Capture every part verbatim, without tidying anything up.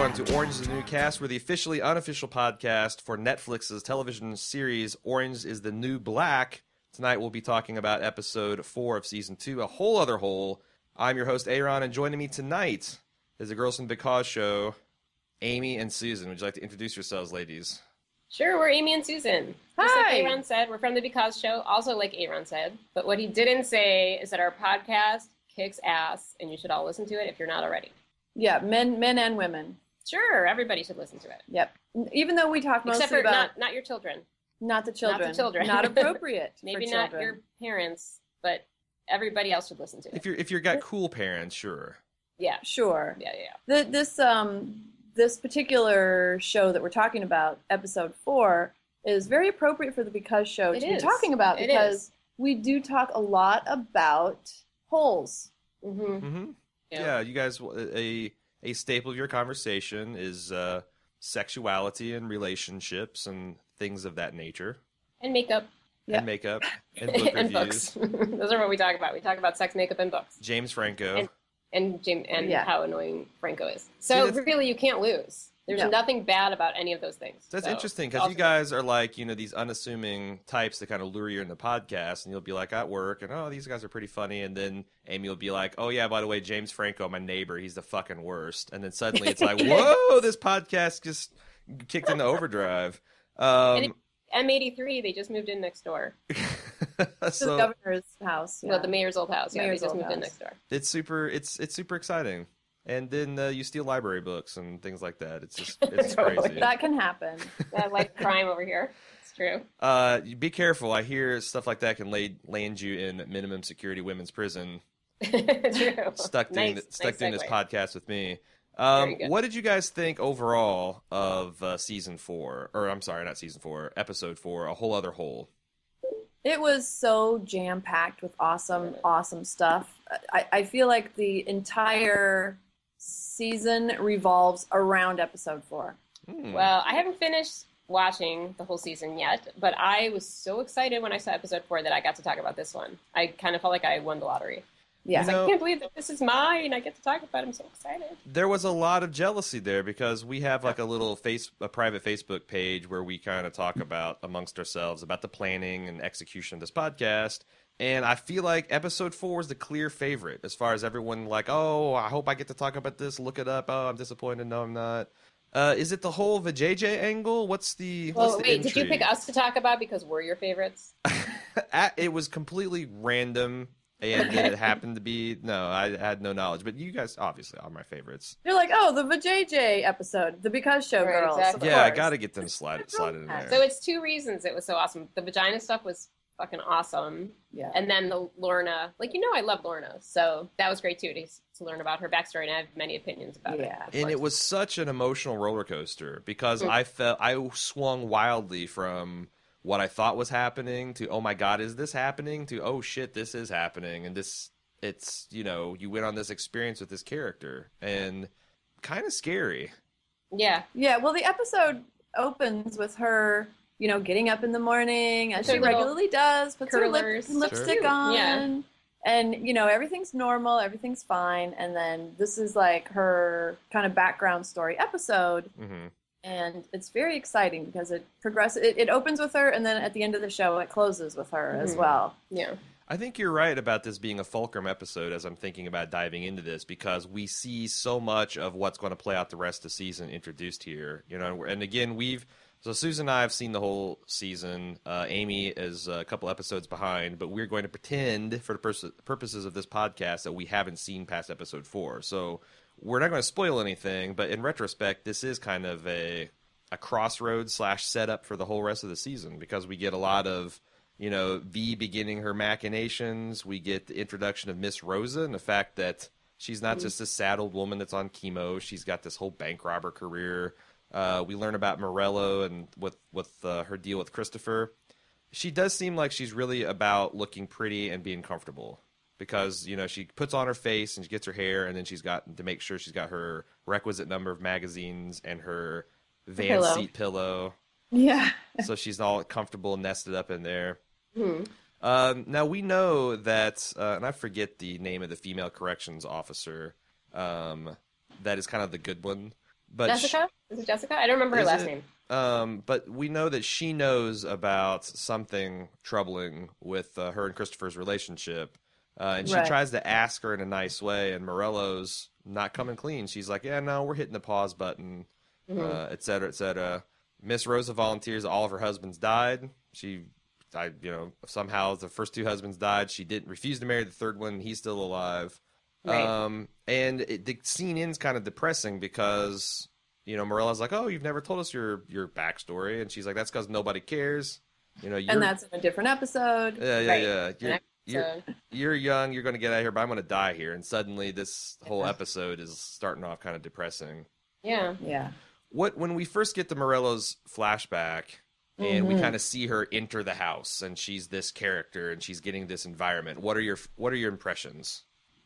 everyone, to Orange is the New Cast. We're the officially unofficial podcast for Netflix's television series Orange is the New Black. Tonight we'll be talking about episode four of season two, A Whole Other Hole. I'm your host, Aaron, and joining me tonight is the Girls from Because show, Amy and Susan. Would you like to introduce yourselves, ladies? Sure, we're Amy and Susan. Hi. Just like Aaron said, we're from the Because show, also like Aaron said. But what he didn't say is that our podcast kicks ass, and you should all listen to it if you're not already. Yeah, men, men and women. Sure, everybody should listen to it. Yep. Even though we talk mostly Except for about not, not your children. not the children, Not the children. not appropriate. Maybe for not children. your parents, but everybody else should listen to it. If you're if you've got cool parents, sure. Yeah, Sure. yeah, yeah. The, this um this particular show that we're talking about, episode four, is very appropriate for the Because show It to is. be talking about It because is. we do talk a lot about holes. Mm-hmm. Mm-hmm. Yeah. Yeah. you guys, a a staple of your conversation is uh, sexuality and relationships and things of that nature. And makeup. Yeah. And makeup and book and reviews. books. Those are what we talk about. We talk about sex, makeup, and books. James Franco. And- And James and Yeah. how annoying Franco is. See, So that's- really, you can't lose. There's No. nothing bad about any of those things. That's So, interesting because also- you guys are like, you know, these unassuming types that kind of lure you in the podcast, and you'll be like at work, and oh, these guys are pretty funny, and then Amy will be like, oh yeah, by the way, James Franco, my neighbor, he's the fucking worst, and then suddenly it's like, whoa, this podcast just kicked into overdrive. And Um, M eighty-three, they just moved in next door. To the so governor's house. Yeah. Well, the mayor's old house. Yeah, Mayor's they just old moved in house. next door. it's super, it's it's super exciting, and then uh, you steal library books and things like that. It's just it's Totally. crazy. That can happen. I like crime over here. It's true. Uh, be careful. I hear stuff like that can lay, land you in minimum security women's prison. True. Stuck doing Nice- stuck nice doing this segue. podcast with me. Um, Very good. what did you guys think overall of uh, season four? Or I'm sorry, not season four, episode four, A Whole Other Hole. It was so jam-packed with awesome, awesome stuff. I, I feel like the entire season revolves around episode four. Hmm. Well, I haven't finished watching the whole season yet, but I was so excited when I saw episode four that I got to talk about this one. I kind of felt like I won the lottery. Yeah. I was You know- like, I can't believe that this is mine. I get to talk about it. I'm so excited. There was a lot of jealousy there because we have like a little face, a private Facebook page where we kind of talk about amongst ourselves about the planning and execution of this podcast. And I feel like episode four was the clear favorite as far as everyone like, oh, I hope I get to talk about this. Look it up. Oh, I'm disappointed. No, I'm not. Uh, is it the whole Vijay angle? What's the what's Well, the wait, did you intrigue? pick us to talk about because we're your favorites? At- it was completely random, and then it happened to be no. I had no knowledge, but you guys obviously are my favorites. You're like, oh, the Vijay episode, the Because show Right, girls. exactly. of Yeah, I course. got to get them slide slide it in there. So it's two reasons it was so awesome. The vagina stuff was fucking awesome. Yeah. And then the Lorna, like, you know, I love Lorna. So that was great too to, to learn about her backstory. And I have many opinions about it. Yeah. of And course. it was such an emotional roller coaster because Mm. I felt I swung wildly from what I thought was happening to oh my god, is this happening? To oh shit, this is happening, and this it's you know you went on this experience with this character and kind of scary. Yeah. Yeah, well, the episode opens with her, you know, getting up in the morning, as Her she little regularly does, puts her lip, curlers. lipstick Sure. on, Yeah. and, you know, everything's normal, everything's fine, and then this is like her kind of background story episode, hmm and it's very exciting because it progresses, it, it opens with her, and then at the end of the show, it closes with her as Mhm. well. Yeah. I think you're right about this being a fulcrum episode as I'm thinking about diving into this because we see so much of what's going to play out the rest of the season introduced here. You know, and again, we've so Susan and I have seen the whole season. Uh, Amy is a couple episodes behind, but we're going to pretend for the pers- purposes of this podcast that we haven't seen past episode four. So we're not going to spoil anything, but in retrospect, this is kind of a a crossroads slash setup for the whole rest of the season because we get a lot of you know, V beginning her machinations. We get the introduction of Miss Rosa and the fact that she's not just a sad old woman that's on chemo. She's got this whole bank robber career. Uh, we learn about Morello and with, with uh, her deal with Christopher. She does seem like she's really about looking pretty and being comfortable because, you know, she puts on her face and she gets her hair and then she's got to make sure she's got her requisite number of magazines and her van Pillow. seat pillow. Yeah. So she's all comfortable and nested up in there. Hmm. Um, now, we know that, uh, and I forget the name of the female corrections officer, um, that is kind of the good one, But Jessica? Is it Jessica? I don't remember her Is last it? name. Um, but we know that she knows about something troubling with uh, her and Christopher's relationship, uh, and she Right. tries to ask her in a nice way, and Morello's not coming clean. She's like, "Yeah, no, we're hitting the pause button, Mm-hmm. uh, et cetera, et cetera." Miss Rosa volunteers. All of her husbands died. She, I, you know, somehow the first two husbands died. She didn't refuse to marry the third one. He's still alive. Right. Um, and it, the scene ends kind of depressing because, you know, Morella's like, "Oh, you've never told us your your backstory," and she's like, "That's because nobody cares." You know, you're, And that's in a different episode. yeah, yeah, Right. yeah. You're, Next you're, episode. you're young. You're going to get out of here, but I'm going to die here. And suddenly, this whole episode is starting off kind of depressing. Yeah. Yeah. What when we first get to Morello's flashback, and we Mhm. kind of see her enter the house, and she's this character, and she's getting this environment. What are your What are your impressions?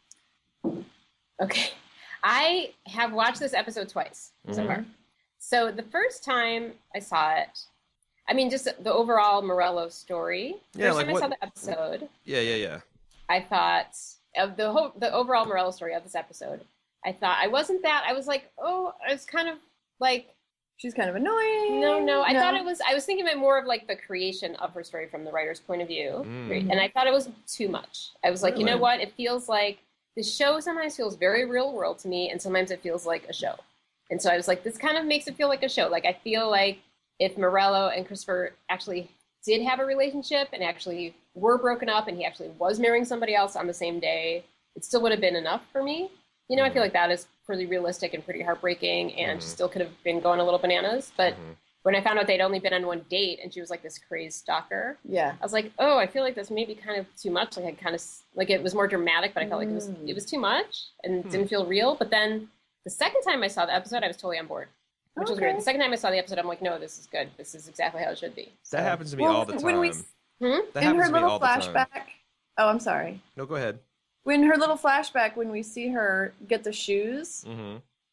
Okay. I have watched this episode twice so Mhm. far. So the first time I saw it, I mean, just the overall Morello story. Yeah, First like time what- I saw the episode, Yeah, yeah, yeah. I thought of the whole the overall Morello story of this episode. I thought I wasn't that. I was like, oh, I was kind of like, She's kind of annoying. no, no. I thought it was. I was thinking of it more of like the creation of her story from the writer's point of view, Mm. and I thought it was too much. I was like, you know Really? what? It feels like the show sometimes feels very real world to me, and sometimes it feels like a show. And so I was like, this kind of makes it feel like a show. Like I feel like if Morello and Christopher actually did have a relationship and actually were broken up, and he actually was marrying somebody else on the same day, it still would have been enough for me. You know, I feel Mhm. like that is pretty realistic and pretty heartbreaking, and Mhm. still could have been going a little bananas. But Mhm. when I found out they'd only been on one date and she was like this crazed stalker, Yeah. I was like, oh, I feel like this may be kind of too much. Like I kind of like it was more dramatic, but I felt like it was Mm. it was too much and Hmm. didn't feel real. But then the second time I saw the episode, I was totally on board, which was great. Okay. The second time I saw the episode, I'm like, no, this is good. This is exactly how it should be. That So- happens to me Well, all the time. when we- Hmm? That In happens her to me little all the time. flashback. Oh, I'm sorry. No, go ahead. When her little flashback, when we see her get the shoes, Mm-hmm.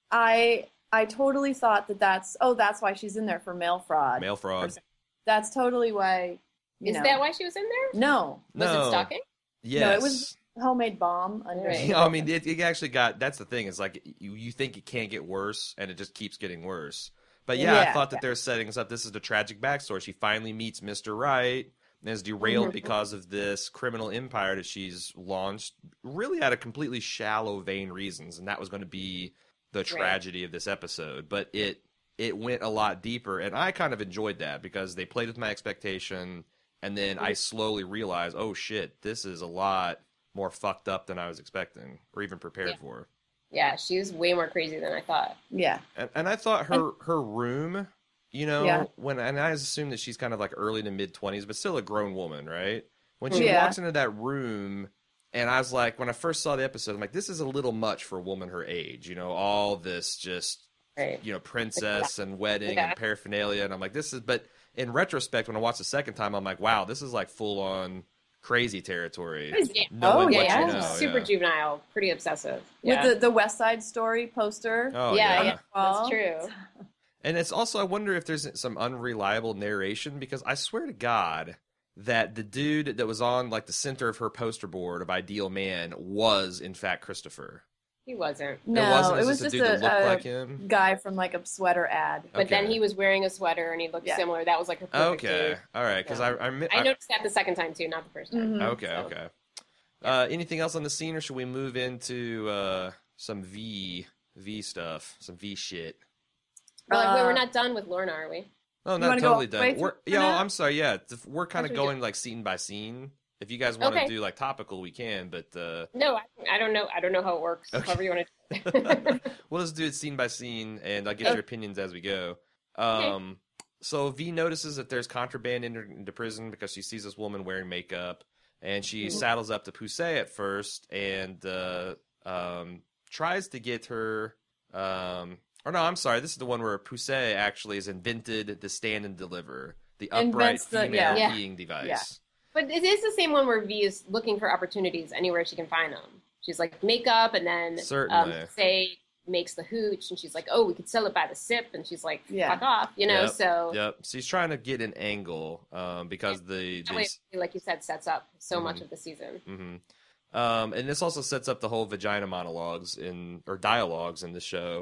I I totally thought that that's oh that's why she's in there for mail fraud. Mail fraud. That's totally why. You Is know. that why she was in there? No, Was No. it stalking? Yes. No, it was- homemade bomb under. Right. I mean, it, it actually got. That's the thing. Is like you, you think it can't get worse, and it just keeps getting worse. But yeah, I Yeah, thought that yeah. they're setting us up. This is the tragic backstory. She finally meets Mister Right and is derailed Mhm. because of this criminal empire that she's launched, really out of completely shallow, vain reasons, and that was going to be the tragedy of this episode. But it it went a lot deeper, and I kind of enjoyed that because they played with my expectation, and then I slowly realized, oh shit, this is a lot more fucked up than I was expecting or even prepared Yeah. for. Yeah, she was way more crazy than I thought. Yeah. And, and I thought her her room, you know, Yeah. when and I assume that she's kind of like early to mid twenties, but still a grown woman, right? When she Yeah. walks into that room, and I was like, when I first saw the episode, I'm like, this is a little much for a woman her age, you know, all this just Right. you know princess and wedding Yeah. and paraphernalia, and I'm like, this is. But in retrospect, when I watched the second time, I'm like, wow, this is like full on crazy territory. Yeah. Knowing Oh, what yeah, you yeah. know, super yeah. juvenile, pretty obsessive. With Yeah, the the West Side Story poster. Oh yeah, yeah. yeah, Well, that's true. And it's also, I wonder if there's some unreliable narration, because I swear to God that the dude that was on like the center of her poster board of Ideal Man was in fact Christopher. He wasn't. No, it wasn't. it was just just a dude that a, looked a like him. guy from like a sweater ad. But then Okay. he was wearing a sweater and he looked Yeah. similar. That was like her perfect Okay, date. all right, because Yeah. I, I, mi- I I noticed that the second time too, not the first time. Mhm. okay, So- okay. Uh, anything else on the scene, or should we move into uh, some V V stuff, some V shit? We're like, wait, Uh, we're not done with Lorna, are we? No, You not wanna go totally all the way done. We're, through yeah, that? I'm sorry. Yeah, th- we're kind of What should we going like scene by scene. If you guys want Okay. to do like topical, we can. But uh, No, I, I don't know. I don't know how it works. Okay. However you want to. we'll just do it scene by scene, and I'll get Okay. your opinions as we go. Um, so V notices that there's contraband in- into prison because she sees this woman wearing makeup, and she Mhm. saddles up to Poussey at first and uh, um, tries to get her. Um, or no, I'm sorry. This is the one where Poussey actually has invented the stand and deliver, the upright Invents the- female yeah. Yeah. peeing device. Yeah. But it is the same one where V is looking for opportunities anywhere she can find them. She's like makeup, and then Certainly. um, say makes the hooch, and she's like, oh, we could sell it by the sip, and she's like, Yeah. fuck off, you know. Yep. So Yep. So he's trying to get an angle um, because the, that way, the like you said, sets up so much Mhm. of the season. hmm Um, and this also sets up the whole vagina monologues in or dialogues in the show.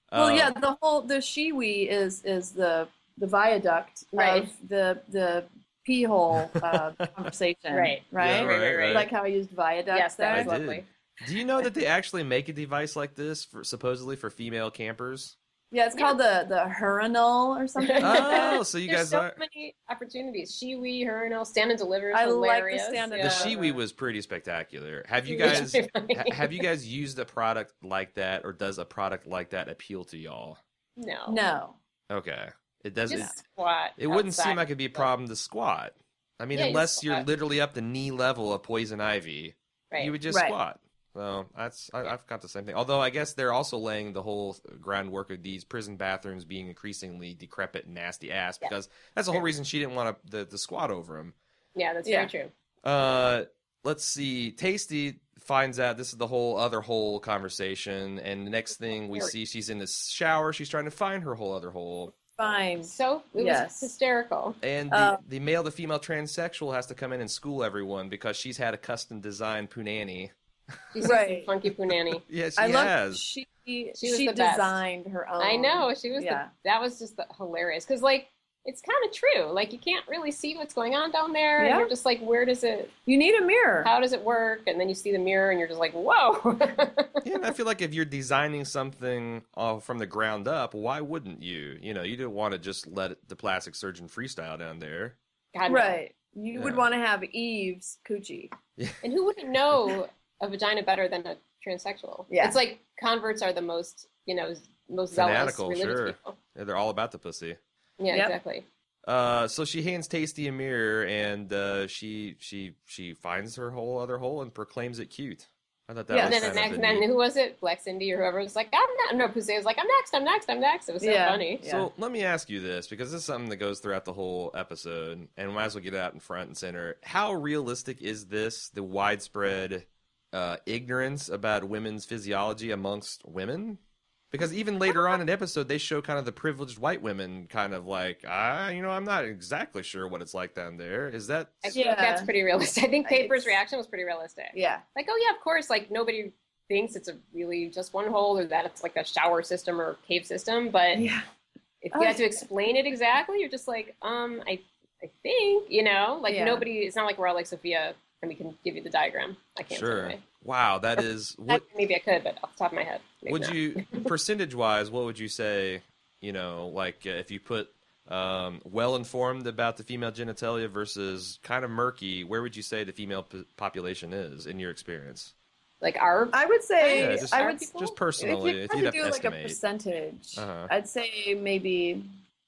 Well, Uh, yeah, the whole the shiwi is is the the viaduct Right. of the the pee hole uh, conversation, Right. right? Yeah, right, right. Like how I used viaduct Yes, that there. was I did. lovely. Do you know that they actually make a device like this for supposedly for female campers? Yeah, it's called the the urinal or something. like that. Oh, so you There's guys so are. many opportunities. Shiwi, Hurnal, Stand and Deliver is I like the hilarious. Stand and The yeah. Deliver. Shiwi was pretty spectacular. Have you It's guys really funny. ha- have you guys used a product like that, or does a product like that appeal to y'all? No. No. Okay, it doesn't. Just squat. It wouldn't seem outside. like it'd be a problem to squat. I mean, Yeah, you unless you're squat. literally up to knee level of poison ivy, Right. you would just Right. squat. So that's I, I've got the same thing. Although I guess they're also laying the whole groundwork of these prison bathrooms being increasingly decrepit and nasty ass Yeah. because that's the whole reason she didn't want to the, the squat over them. Yeah, that's Yeah. very true. Uh, let's see. Tasty finds out this is the whole other hole conversation, and the next thing we see, she's in the shower. She's trying to find her whole other hole, Fine. So it Yes. was hysterical. and the, Uh, the male to female transsexual has to come in and school everyone because she's had a custom designed punani. She's Right. some funky punani. Yes, I she love has. she She she, was the best. designed her own. I know she was. Yeah. The, that was just the, hilarious because like it's kind of true. Like you can't really see what's going on down there, Yeah. and you're just like, where does it? You need a mirror. How does it work? And then you see the mirror, and you're just like, whoa. Yeah, and I feel like if you're designing something uh, from the ground up, why wouldn't you? You know, you don't want to just let the plastic surgeon freestyle down there. God, no. Right. You Yeah. would want to have Eve's coochie. And who wouldn't know a vagina better than a transsexual? Yeah. It's like converts are the most, you know, most zealous Fanatical, religious sure. people. Yeah, they're all about the pussy. Yeah, Yep. exactly. Uh, so she hands Tasty a mirror, and uh, she she she finds her whole other hole and proclaims it cute. I thought that Yeah, was And then kind the of next, a then neat- who was it? Black Cindy or whoever was like, I'm not. No, Pusey was like, I'm next. I'm next. I'm next. It was so Yeah. funny. Yeah. So let me ask you this, because this is something that goes throughout the whole episode, and we might as well get it out in front and center. How realistic is this, the widespread uh, ignorance about women's physiology amongst women? Because even later on in the episode, they show kind of the privileged white women kind of like, ah, you know, I'm not exactly sure what it's like down there. Is that... I think Yeah. that's pretty realistic. I think I- Paper's it's- reaction was pretty realistic. Yeah. Like, oh yeah, of course. Like nobody thinks it's a really just one hole or that it's like a shower system or cave system. But Yeah. if you have to explain it exactly, you're just like, um, I, I think, you know, like Yeah. nobody. It's not like we're all like Sophia and we can give you the diagram. I can't. Sure. Anyway. Wow, that is... What, Maybe I could, but off the top of my head, maybe would not. you percentage wise what would you say, you know, like uh, if you put um, well informed about the female genitalia versus kind of murky, where would you say the female p- population is in your experience? like our? I would say Yeah, just- I would Just just if personally, you if had you'd to have do to like a estimate. percentage, Uh-huh. I'd say maybe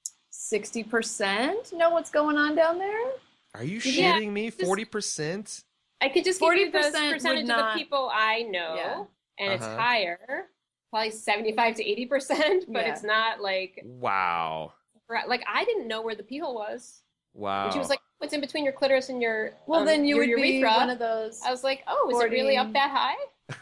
sixty percent know what's going on down there. Are you Yeah, shitting me? Forty percent? I could just give you the forty percent would percentage of not- the people I know, Yeah. and it's Uh-huh. higher, probably seventy-five to eighty percent. But Yeah. it's not like Wow! like I didn't know where the pee hole was. Wow! And she was like, "What's in between your clitoris and your Well, um, then you your would be urethra?" one of those. I was like, "Oh, is it really up forty that high?"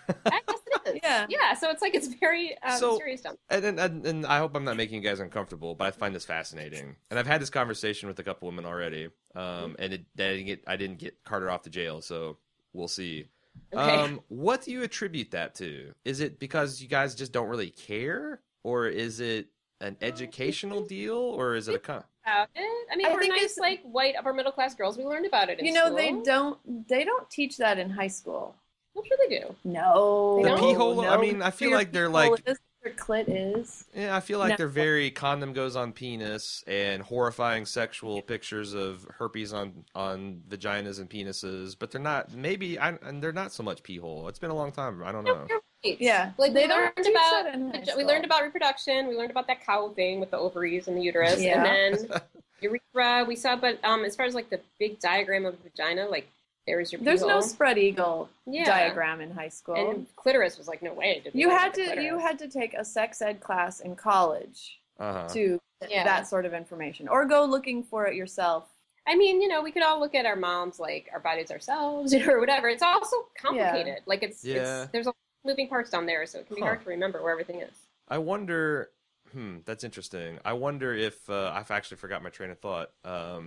I guess it is. Yeah. yeah. So it's like it's very um, So- serious down. And, and, and, and I hope I'm not making you guys uncomfortable, but I find this fascinating. And I've had this conversation with a couple women already, um, and it, I didn't get I didn't get carted off to jail, so we'll see. Okay. Um, what do you attribute that to? Is it because you guys just don't really care, or is it an educational deal, or is it a con? About it. I mean, I we're think nice, it's- like white upper middle class girls. We learned about it. In You know, school. they don't they don't teach that in high school. I'm sure they do. No. The no, pee hole? I no. mean, I feel Your like they're pee hole like- is, your clit is. Yeah, I feel like No. they're very condom goes on penis and horrifying sexual pictures of herpes on on vaginas and penises, but they're not. Maybe I, and they're not so much pee hole. It's been a long time. I don't know. You're right. Yeah, Like they we don't learned teach about that in high we school. learned about reproduction. We learned about that cow thing with the ovaries and the uterus, Yeah. and then urethra. We saw, but um, as far as like the big diagram of the vagina, like there's your pee There's no hole. spread eagle Yeah. diagram in high school. And clitoris was like, no way. Did we you learn had about the to you clitoris. had to take a sex ed class in college Uh-huh. to Yeah. that sort of information, or go looking for it yourself. I mean, you know, we could all look at our moms, like our bodies ourselves, or whatever. It's also complicated. Like it's, Yeah. it's there's a lot of moving parts down there, so it can be Huh. hard to remember where everything is. I wonder. Hmm, that's interesting. I wonder if uh, I've actually forgot my train of thought. Um,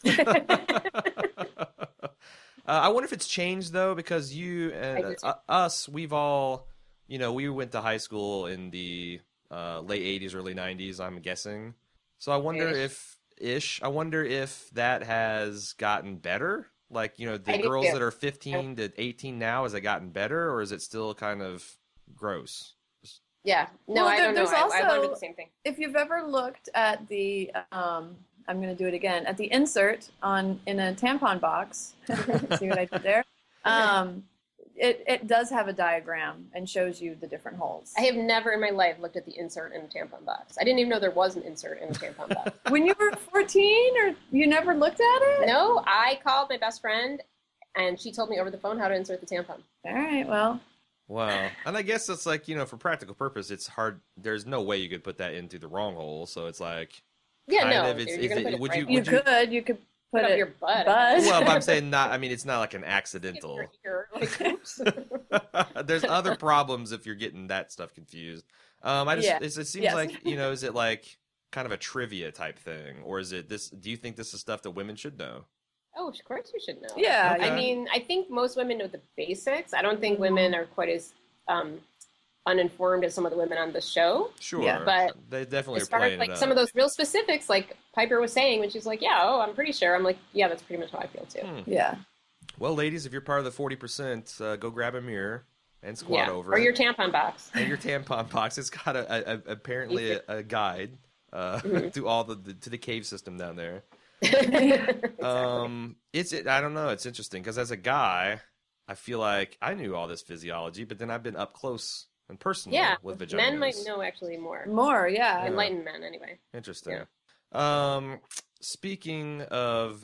uh, I wonder if it's changed though, because you I and do too. uh, us, we've all, you know, we went to high school in the uh, late eighties, early nineties, I'm guessing. So I wonder Ish. if, ish, I wonder if that has gotten better. Like, you know, the I do girls too. that are fifteen to eighteen now, has it gotten better, or is it still kind of gross? Yeah. No, Well, I there- don't know. there's I, I also- wondered the same thing. If you've ever looked at the, um, I'm going to do it again, at the insert on in a tampon box, see what I did there? Um, it, it does have a diagram and shows you the different holes. I have never in my life looked at the insert in a tampon box. I didn't even know there was an insert in a tampon box. When you were fourteen, or you never looked at it? No, I called my best friend, and she told me over the phone how to insert the tampon. All right, well, Wow. And I guess it's like, you know, for practical purpose, it's hard. There's no way you could put that into the wrong hole. So it's like, Yeah, Kind no, of, it's- you're is gonna it- put it would right you- you would you- could, you could put, put up it your butt. butt. well, but I'm saying not, I mean, it's not like an accidental. Your ear, like, oops. There's other problems if you're getting that stuff confused. Um, I just, Yeah. it's, it seems Yes. like, you know, is it like kind of a trivia type thing? Or is it this, do you think this is stuff that women should know? Oh, of course you should know. Yeah, Okay. I mean, I think most women know the basics. I don't think women are quite as um, uninformed as some of the women on the show. Sure. Yeah, but they definitely As are far playing as like it some up. of those real specifics, like Piper was saying when she's like, "Yeah, oh, I'm pretty sure." I'm like, "Yeah, that's pretty much how I feel too." Hmm. Yeah. Well, ladies, if you're part of the forty percent, uh, go grab a mirror and squat Yeah, over or it. your tampon box. And your tampon box. It's got a, a, a apparently a, a guide uh, Mhm. to all the, the to the cave system down there. Exactly. Um, it's it. I don't know. It's interesting because as a guy, I feel like I knew all this physiology, but then I've been up close and personal yeah, with vaginas. men might know actually more. More, yeah. Yeah. Enlightened men, anyway. Interesting. Um, speaking of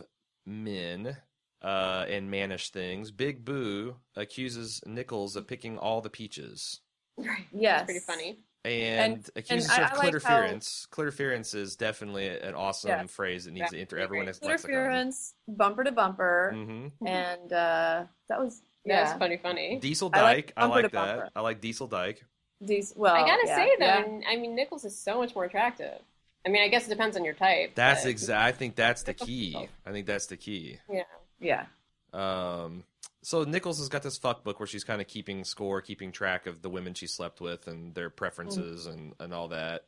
men uh, and mannish things, Big Boo accuses Nichols of picking all the peaches. Right. Yes. It's pretty funny. And, And- accuses and her I- of I like how- clitorference. Clitorference is definitely an awesome Yes. phrase that needs to enter Right. everyone's lexicon. Interference, bumper to bumper, Mm-hmm. and uh, that was Yeah, yeah. it's funny, funny. Diesel I like Dyke, I bumper like, to that. bumper. I like Diesel Dyke. These well, I gotta yeah, say though, yeah. I mean, Nichols is so much more attractive. I mean, I guess it depends on your type. That's but- exact. I think that's the key. I think that's the key. Yeah. yeah. Um, so Nichols has got this fuck book where she's kind of keeping score, keeping track of the women she slept with and their preferences and, and all that.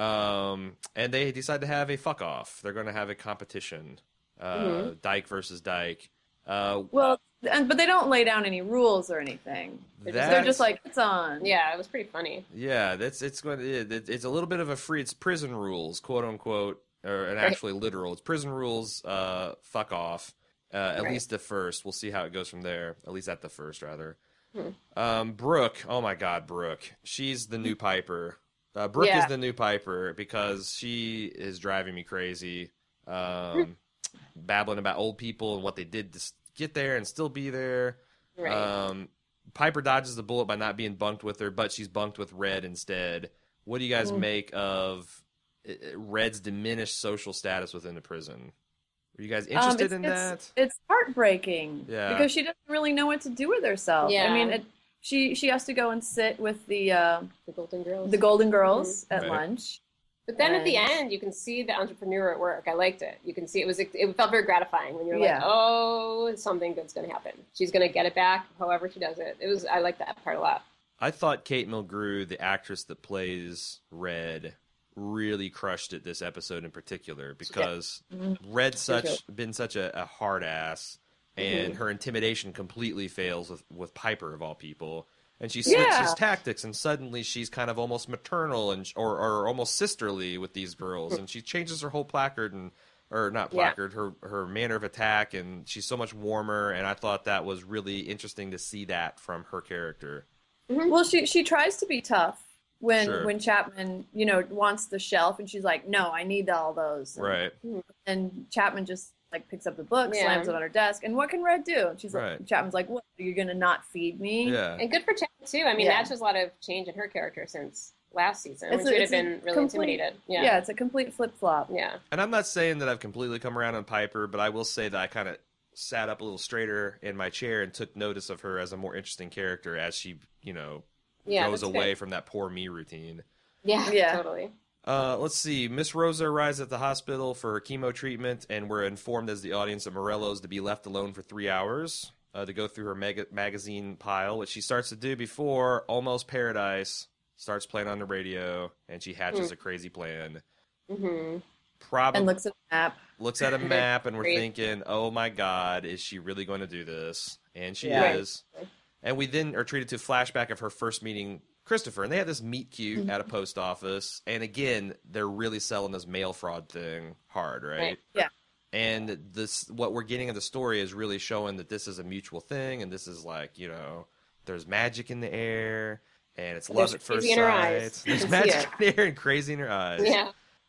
Um, and they decide to have a fuck off. They're going to have a competition, uh, Mhm. Dyke versus Dyke. Uh, Well, and but they don't lay down any rules or anything. They're just, they're that's- just like it's on. Yeah, it was pretty funny. yeah, that's it's going. To, it, it's a little bit of a free. It's prison rules, quote unquote, or and actually literal. It's prison rules. Uh, fuck off. Uh, at Right. least the first. We'll see how it goes from there. At least at the first, rather. Hmm. Um, Brooke. Oh my God, Brooke. She's the new Piper. Uh, Brooke Yeah. is the new Piper because she is driving me crazy. Um, babbling about old people and what they did to s- get there and still be there. Right. Um, Piper dodges the bullet by not being bunked with her, but she's bunked with Red instead. What do you guys Mm. make of uh, Red's diminished social status within the prison? Are you guys Um, interested it's, in it's, that? It's heartbreaking. Yeah. Because she doesn't really know what to do with herself. Yeah. I mean, it, she she has to go and sit with the uh, the Golden Girls. the Golden Girls at Right. lunch. But then at the And- end, you can see the entrepreneur at work. I liked it. You can see it was it felt very gratifying when you're Yeah. like, oh, something good's going to happen. She's going to get it back, however she does it. It was I like that part a lot. I thought Kate Mulgrew, the actress that plays Red, really crushed it this episode in particular because Mhm. Red's such too. been such a, a hard ass, and Mhm. her intimidation completely fails with, with Piper of all people. And she switches Yeah. tactics, and suddenly she's kind of almost maternal and or, or almost sisterly with these girls, and she changes her whole placard and or not Yeah. placard, her her manner of attack, and she's so much warmer. And I thought that was really interesting to see that from her character. Well, she she tries to be tough when Sure. when Chapman you know wants the shelf, and she's like, no, I need all those. And, Right. And Chapman just like picks up the book, Yeah. slams it on her desk, and what can Red do? And she's Right. like, Chapman's like, what? Are you gonna not feed me? Yeah. And good for Chad too. I mean, Yeah. that shows a lot of change in her character since last season. It's When a- she would it's have a been really complete- intimidated. Yeah. Yeah. it's a complete flip flop. Yeah. And I'm not saying that I've completely come around on Piper, but I will say that I kind of sat up a little straighter in my chair and took notice of her as a more interesting character as she, you know, Yeah. goes that's away good. from that poor me routine. Yeah. Yeah. Totally. Uh, let's see. Miss Rosa arrives at the hospital for her chemo treatment, and we're informed as the audience that Morello's to be left alone for three hours uh, to go through her mag- magazine pile, which she starts to do before Almost Paradise starts playing on the radio, and she hatches mm. a crazy plan. Mm-hmm. Probably and looks at the map. Looks at a map, and we're thinking, "Oh my God, is she really going to do this?" And she yeah. is. And we then are treated to a flashback of her first meeting Christopher, and they have this meet cute mm-hmm. at a post office. And again, they're really selling this mail fraud thing hard, right? right. Yeah. And this, what we're getting in the story is really showing that this is a mutual thing, and this is like, you know, there's magic in the air, and it's love at first sight. There's magic in the air and crazy in her eyes. Yeah.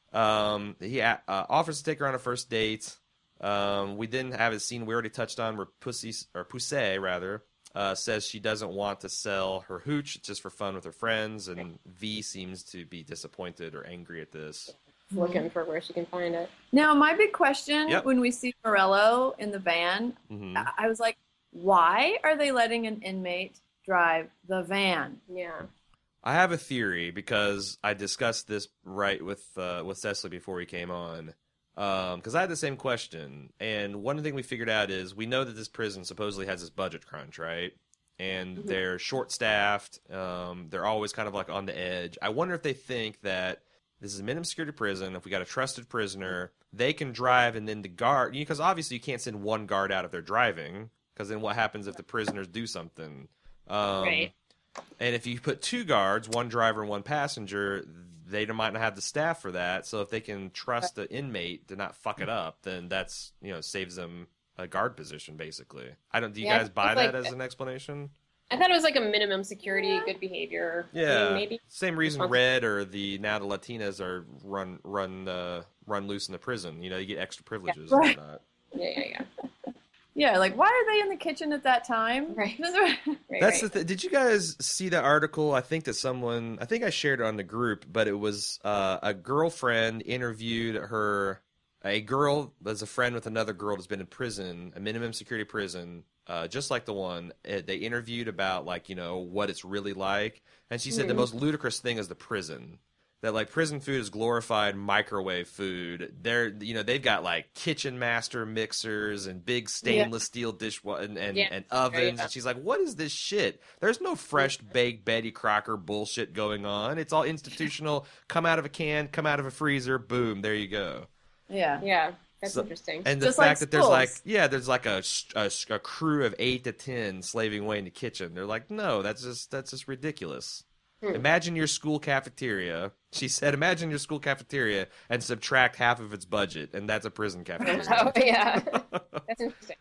Um, he uh, offers to take her on a first date. Um, we then have a scene we already touched on where Pussy, or Poussey rather, uh, says she doesn't want to sell her hooch just for fun with her friends, and V seems to be disappointed or angry at this. Looking for where she can find it. Now, my big question yep. when we see Morello in the van, mm-hmm. I was like, why are they letting an inmate drive the van? Yeah. I have a theory because I discussed this right with uh, with Cecily before he came on. Because um, I had the same question, and one thing we figured out is we know that this prison supposedly has this budget crunch, right? And mm-hmm. they're short-staffed. Um, they're always kind of like on the edge. I wonder if they think that this is a minimum security prison. If we got a trusted prisoner, they can drive, and then the guard, because obviously you can't send one guard out if they're driving, because then what happens if the prisoners do something? Um, right. And if you put two guards, one driver and one passenger, they might not have the staff for that. So if they can trust the inmate to not fuck it up, then that's, you know, saves them a guard position, basically. I don't. Do you yeah, guys buy like, that as an explanation? I thought it was like a minimum security, good behavior. Yeah, thing, maybe. Same reason Red or the now the Latinas are run run uh, run loose in the prison. You know, you get extra privileges yeah, and right. whatnot. Yeah, yeah, yeah. Yeah, like why are they in the kitchen at that time? Right. right That's right. the thing. Did you guys see that article? I think that someone, I think I shared it on the group, but it was uh, a girlfriend interviewed her, a girl that's a friend with another girl that's been in prison, a minimum security prison, uh, just like the one. Uh, they interviewed about like, you know, what it's really like. And she said mm. the most ludicrous thing is the prison. That like prison food is glorified microwave food. They're you know they've got like kitchen master mixers and big stainless yeah. steel dishwa and and, yeah. and ovens. And she's like, what is this shit? There's no fresh baked Betty Crocker bullshit going on. It's all institutional. Come out of a can, come out of a freezer, boom, there you go. Yeah, yeah, that's so, interesting. And the Just fact like that there's schools. like yeah, there's like a, a a crew of eight to ten slaving away in the kitchen. They're like, no, that's just that's just ridiculous. Hmm. Imagine your school cafeteria. She said, imagine your school cafeteria and subtract half of its budget, and that's a prison cafeteria. Oh, yeah. That's interesting.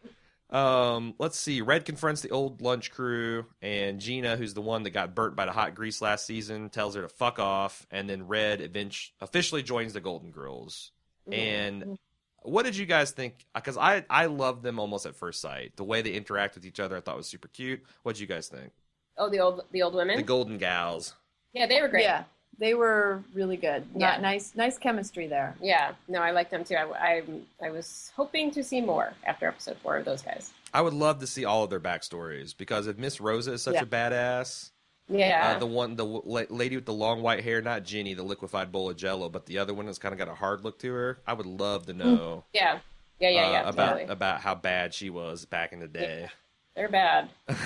Um, let's see. Red confronts the old lunch crew, and Gina, who's the one that got burnt by the hot grease last season, tells her to fuck off, and then Red event- officially joins the Golden Girls. Mm-hmm. And what did you guys think? Because I, I loved them almost at first sight. The way they interact with each other I thought was super cute. What did you guys think? Oh, the old the old women? The Golden Gals. Yeah, they were great. Yeah, they were really good. Yeah. Not, nice nice chemistry there. Yeah, no, I liked them too. I, I, I was hoping to see more after episode four of those guys. I would love to see all of their backstories, because if Miss Rosa is such yeah. a badass, yeah, uh, the one, the la- lady with the long white hair, not Ginny, the liquefied bowl of Jello, but the other one that's kind of got a hard look to her. I would love to know. Yeah, yeah, yeah, uh, yeah. about totally. about how bad she was back in the day. Yeah. They're bad.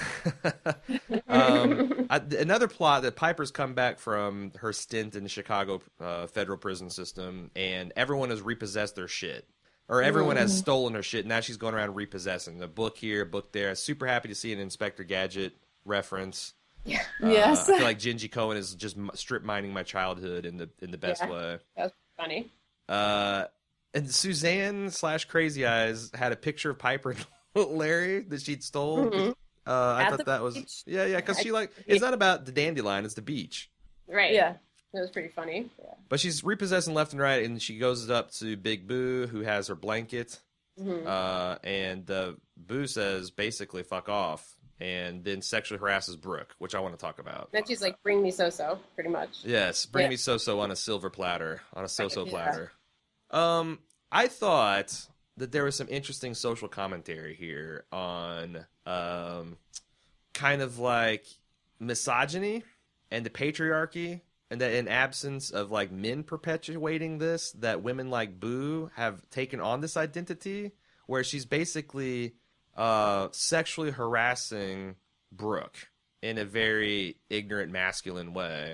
um, I, another plot that Piper's come back from her stint in the Chicago uh, federal prison system, and everyone has repossessed their shit. Or everyone has stolen her shit. Now she's going around repossessing. A book here, a book there. Super happy to see an Inspector Gadget reference. Yeah. Uh, Yes. I feel like Gingy Cohen is just strip mining my childhood in the in the best Yeah. way. That was funny. Uh, and Suzanne slash Crazy Eyes had a picture of Piper and Larry that she'd stole. Mm-hmm. Uh, I At thought the that was beach. yeah, yeah, because I- she like it's not about the dandelion, it's the beach. Right. Yeah. It was pretty funny. Yeah. But she's repossessing left and right, and she goes up to Big Boo, who has her blanket. Mm-hmm. Uh, and uh, Boo says basically "fuck off," and then sexually harasses Brooke, which I want to talk about. Then she's like, "Bring me so-so," pretty much. Yes, bring Yeah. me so-so on a silver platter, on a so-so Yeah. platter. Um, I thought that there was some interesting social commentary here on um, kind of like misogyny and the patriarchy. And that in absence of like men perpetuating this, that women like Boo have taken on this identity where she's basically uh, sexually harassing Brooke in a very ignorant, masculine way.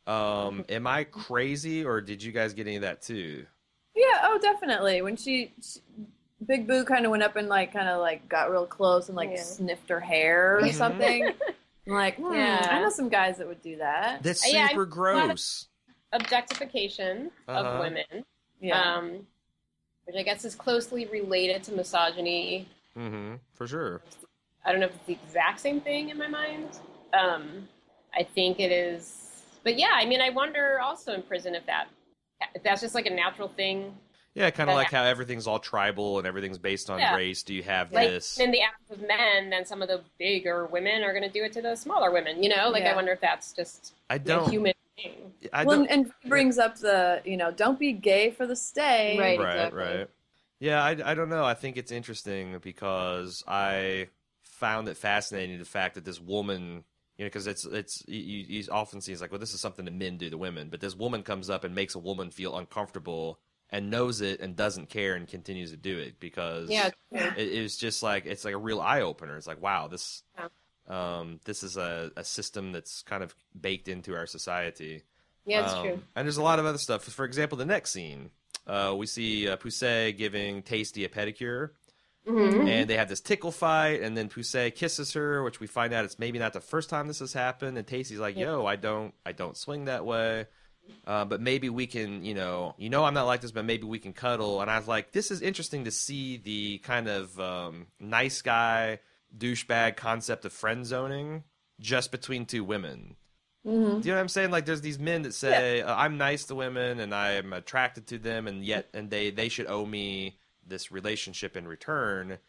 Um, am I crazy, or did you guys get any of that too? Yeah, oh, definitely. When she, she Big Boo kind of went up and like kind of like got real close and like Yeah. sniffed her hair or Mhm. something. I'm like, hmm, Yeah. I know some guys that would do that. That's Uh, yeah, super I- gross. Objectification Uh-huh. of women, Yeah. um, which I guess is closely related to misogyny. Mm-hmm. For sure. I don't know if it's the exact same thing in my mind. Um, I think it is, but yeah, I mean, I wonder also in prison if that if that's just like a natural thing. Yeah, kind of That like how everything's all tribal and everything's based on Yeah. race. Do you have Like this? in the absence of men, then some of the bigger women are going to do it to the smaller women. You know, like Yeah. I wonder if that's just I a don't. human thing. I well, don't. and he brings up the, you know, don't be gay for the stay. Right. Right, exactly. right. Yeah, I, I don't know. I think it's interesting because I found it fascinating the fact that this woman, you know, because it's it's you, you often see it's like, well, this is something that men do to women, but this woman comes up and makes a woman feel uncomfortable and knows it and doesn't care and continues to do it because Yeah. Yeah. it, it was just like it's like a real eye opener. It's like, wow, this Yeah. um this is a, a system that's kind of baked into our society. Yeah, it's Um, true. And there's a lot of other stuff. For example, the next scene, uh, we see uh, Poussey giving Tasty a pedicure, hmm and they have this tickle fight, and then Poussey kisses her, which we find out it's maybe not the first time this has happened. And Tasty's like, "Yo, I don't, I don't swing that way, uh, but maybe we can, you know, you know, I'm not like this, but maybe we can cuddle." And I was like, "This is interesting to see the kind of um, nice guy douchebag concept of friend zoning just between two women." Mm-hmm. Do you know what I'm saying? Like, there's these men that say, uh, "I'm nice to women, and I'm attracted to them, and yet, and they they should owe me this relationship in return."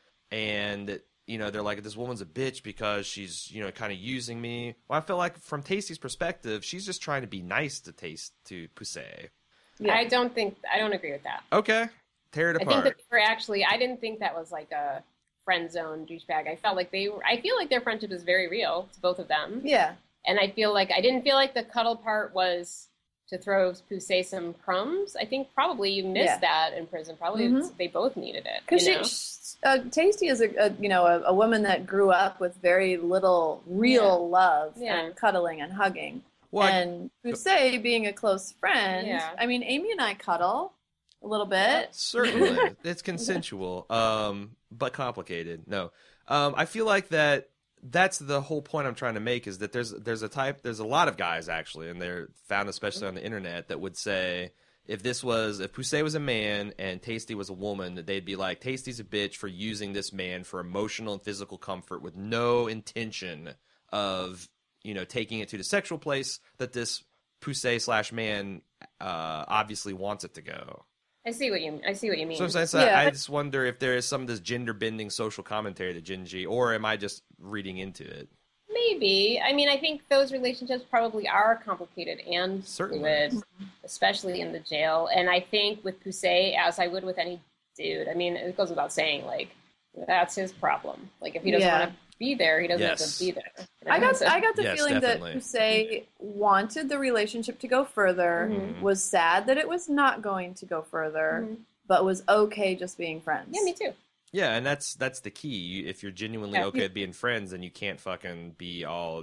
And you know, they're like, "This woman's a bitch because she's, you know, kind of using me." Well, I feel like from Tasty's perspective, she's just trying to be nice to Taste to Poussey. Yeah. I don't think I don't agree with that. Okay, tear it I think apart. that they were actually. I didn't think that was like a friend zone douchebag. I felt like they were. I feel like their friendship is very real to both of them. Yeah. And I feel like I didn't feel like the cuddle part was to throw Poussey some crumbs. I think probably you missed Yeah. that in prison. Probably Mhm. it's- they both needed it. Because you she, know? sh- uh, Tasty is a, a you know a, a woman that grew up with very little real Yeah. love Yeah. and cuddling and hugging. Well, I- and Poussey being a close friend. Yeah. I mean, Amy and I cuddle a little bit. Certainly, it's consensual, um, but complicated. No, um, I feel like that. That's the whole point I'm trying to make is that there's there's a type there's a lot of guys actually, and they're found especially on the internet that would say if this was if Poussey was a man and Tasty was a woman, that they'd be like, Tasty's a bitch for using this man for emotional and physical comfort with no intention of, you know, taking it to the sexual place that this Poussey slash man uh, obviously wants it to go. I see what you. I see what you mean. So I'm saying, so Yeah. I just wonder if there is some of this gender bending social commentary that Gingy, or am I just reading into it? Maybe. I mean, I think those relationships probably are complicated and Certainly. fluid, especially in the jail. And I think with Poussey, as I would with any dude, I mean, it goes without saying, like, that's his problem. Like, if he doesn't Yeah. want to be there, he doesn't have Yes. to be there. you I know? got So- I got the Yes, feeling definitely. that Poussey wanted the relationship to go further, Mhm. was sad that it was not going to go further, Mhm. but was okay just being friends. Yeah, me too. Yeah, and that's that's the key. You- If you're genuinely Yeah. okay with being friends, then you can't fucking be all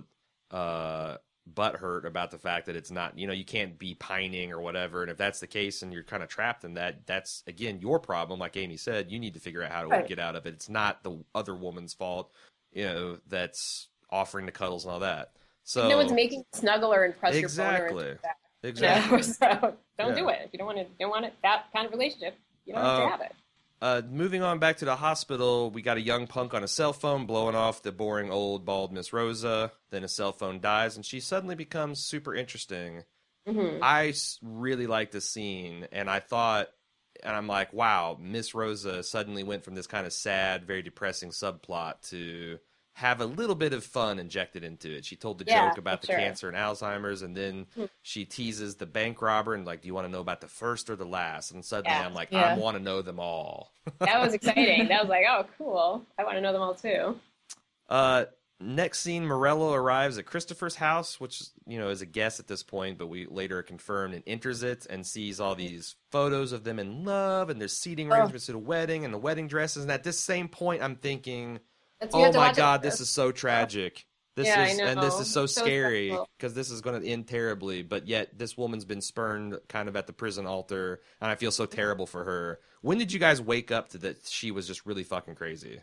uh, butthurt about the fact that it's not. You know, you can't be pining or whatever. And if that's the case, and you're kind of trapped in that, that's again your problem. Like Amy said, you need to figure out how to Right. get out of it. It's not the other woman's fault. You know, that's offering the cuddles and all that. So no one's making you snuggle her and press Exactly. your boner. into that, you know? exactly. So don't Yeah. do it if you don't want to. Don't want it that kind of relationship. You don't have Uh, to have it. Uh, moving on back to the hospital, we got a young punk on a cell phone blowing off the boring old bald Miss Rosa. Then his cell phone dies, and she suddenly becomes super interesting. hmm I s- really like this scene, and I thought, and I'm like, wow, Miss Rosa suddenly went from this kind of sad, very depressing subplot to have a little bit of fun injected into it. She told the Yeah, joke about the for sure. cancer and Alzheimer's, and then Hmm. she teases the bank robber and like, do you want to know about the first or the last? And suddenly Yeah. I'm like, Yeah. I want to know them all. That was exciting. That was like, oh, cool. I want to know them all too. Uh, next scene, Morello arrives at Christopher's house, which, you know, is a guess at this point, but we later confirmed, and enters it and sees all these photos of them in love, and there's seating Oh. arrangements to the wedding and the wedding dresses. And at this same point, I'm thinking, That's, you have oh to my watch it God, first. this is so tragic. This Yeah, is I and this know. is so So scary stressful. because this is going to end terribly. But yet this woman's been spurned kind of at the prison altar, and I feel so terrible for her. When did you guys wake up to that she was just really fucking crazy?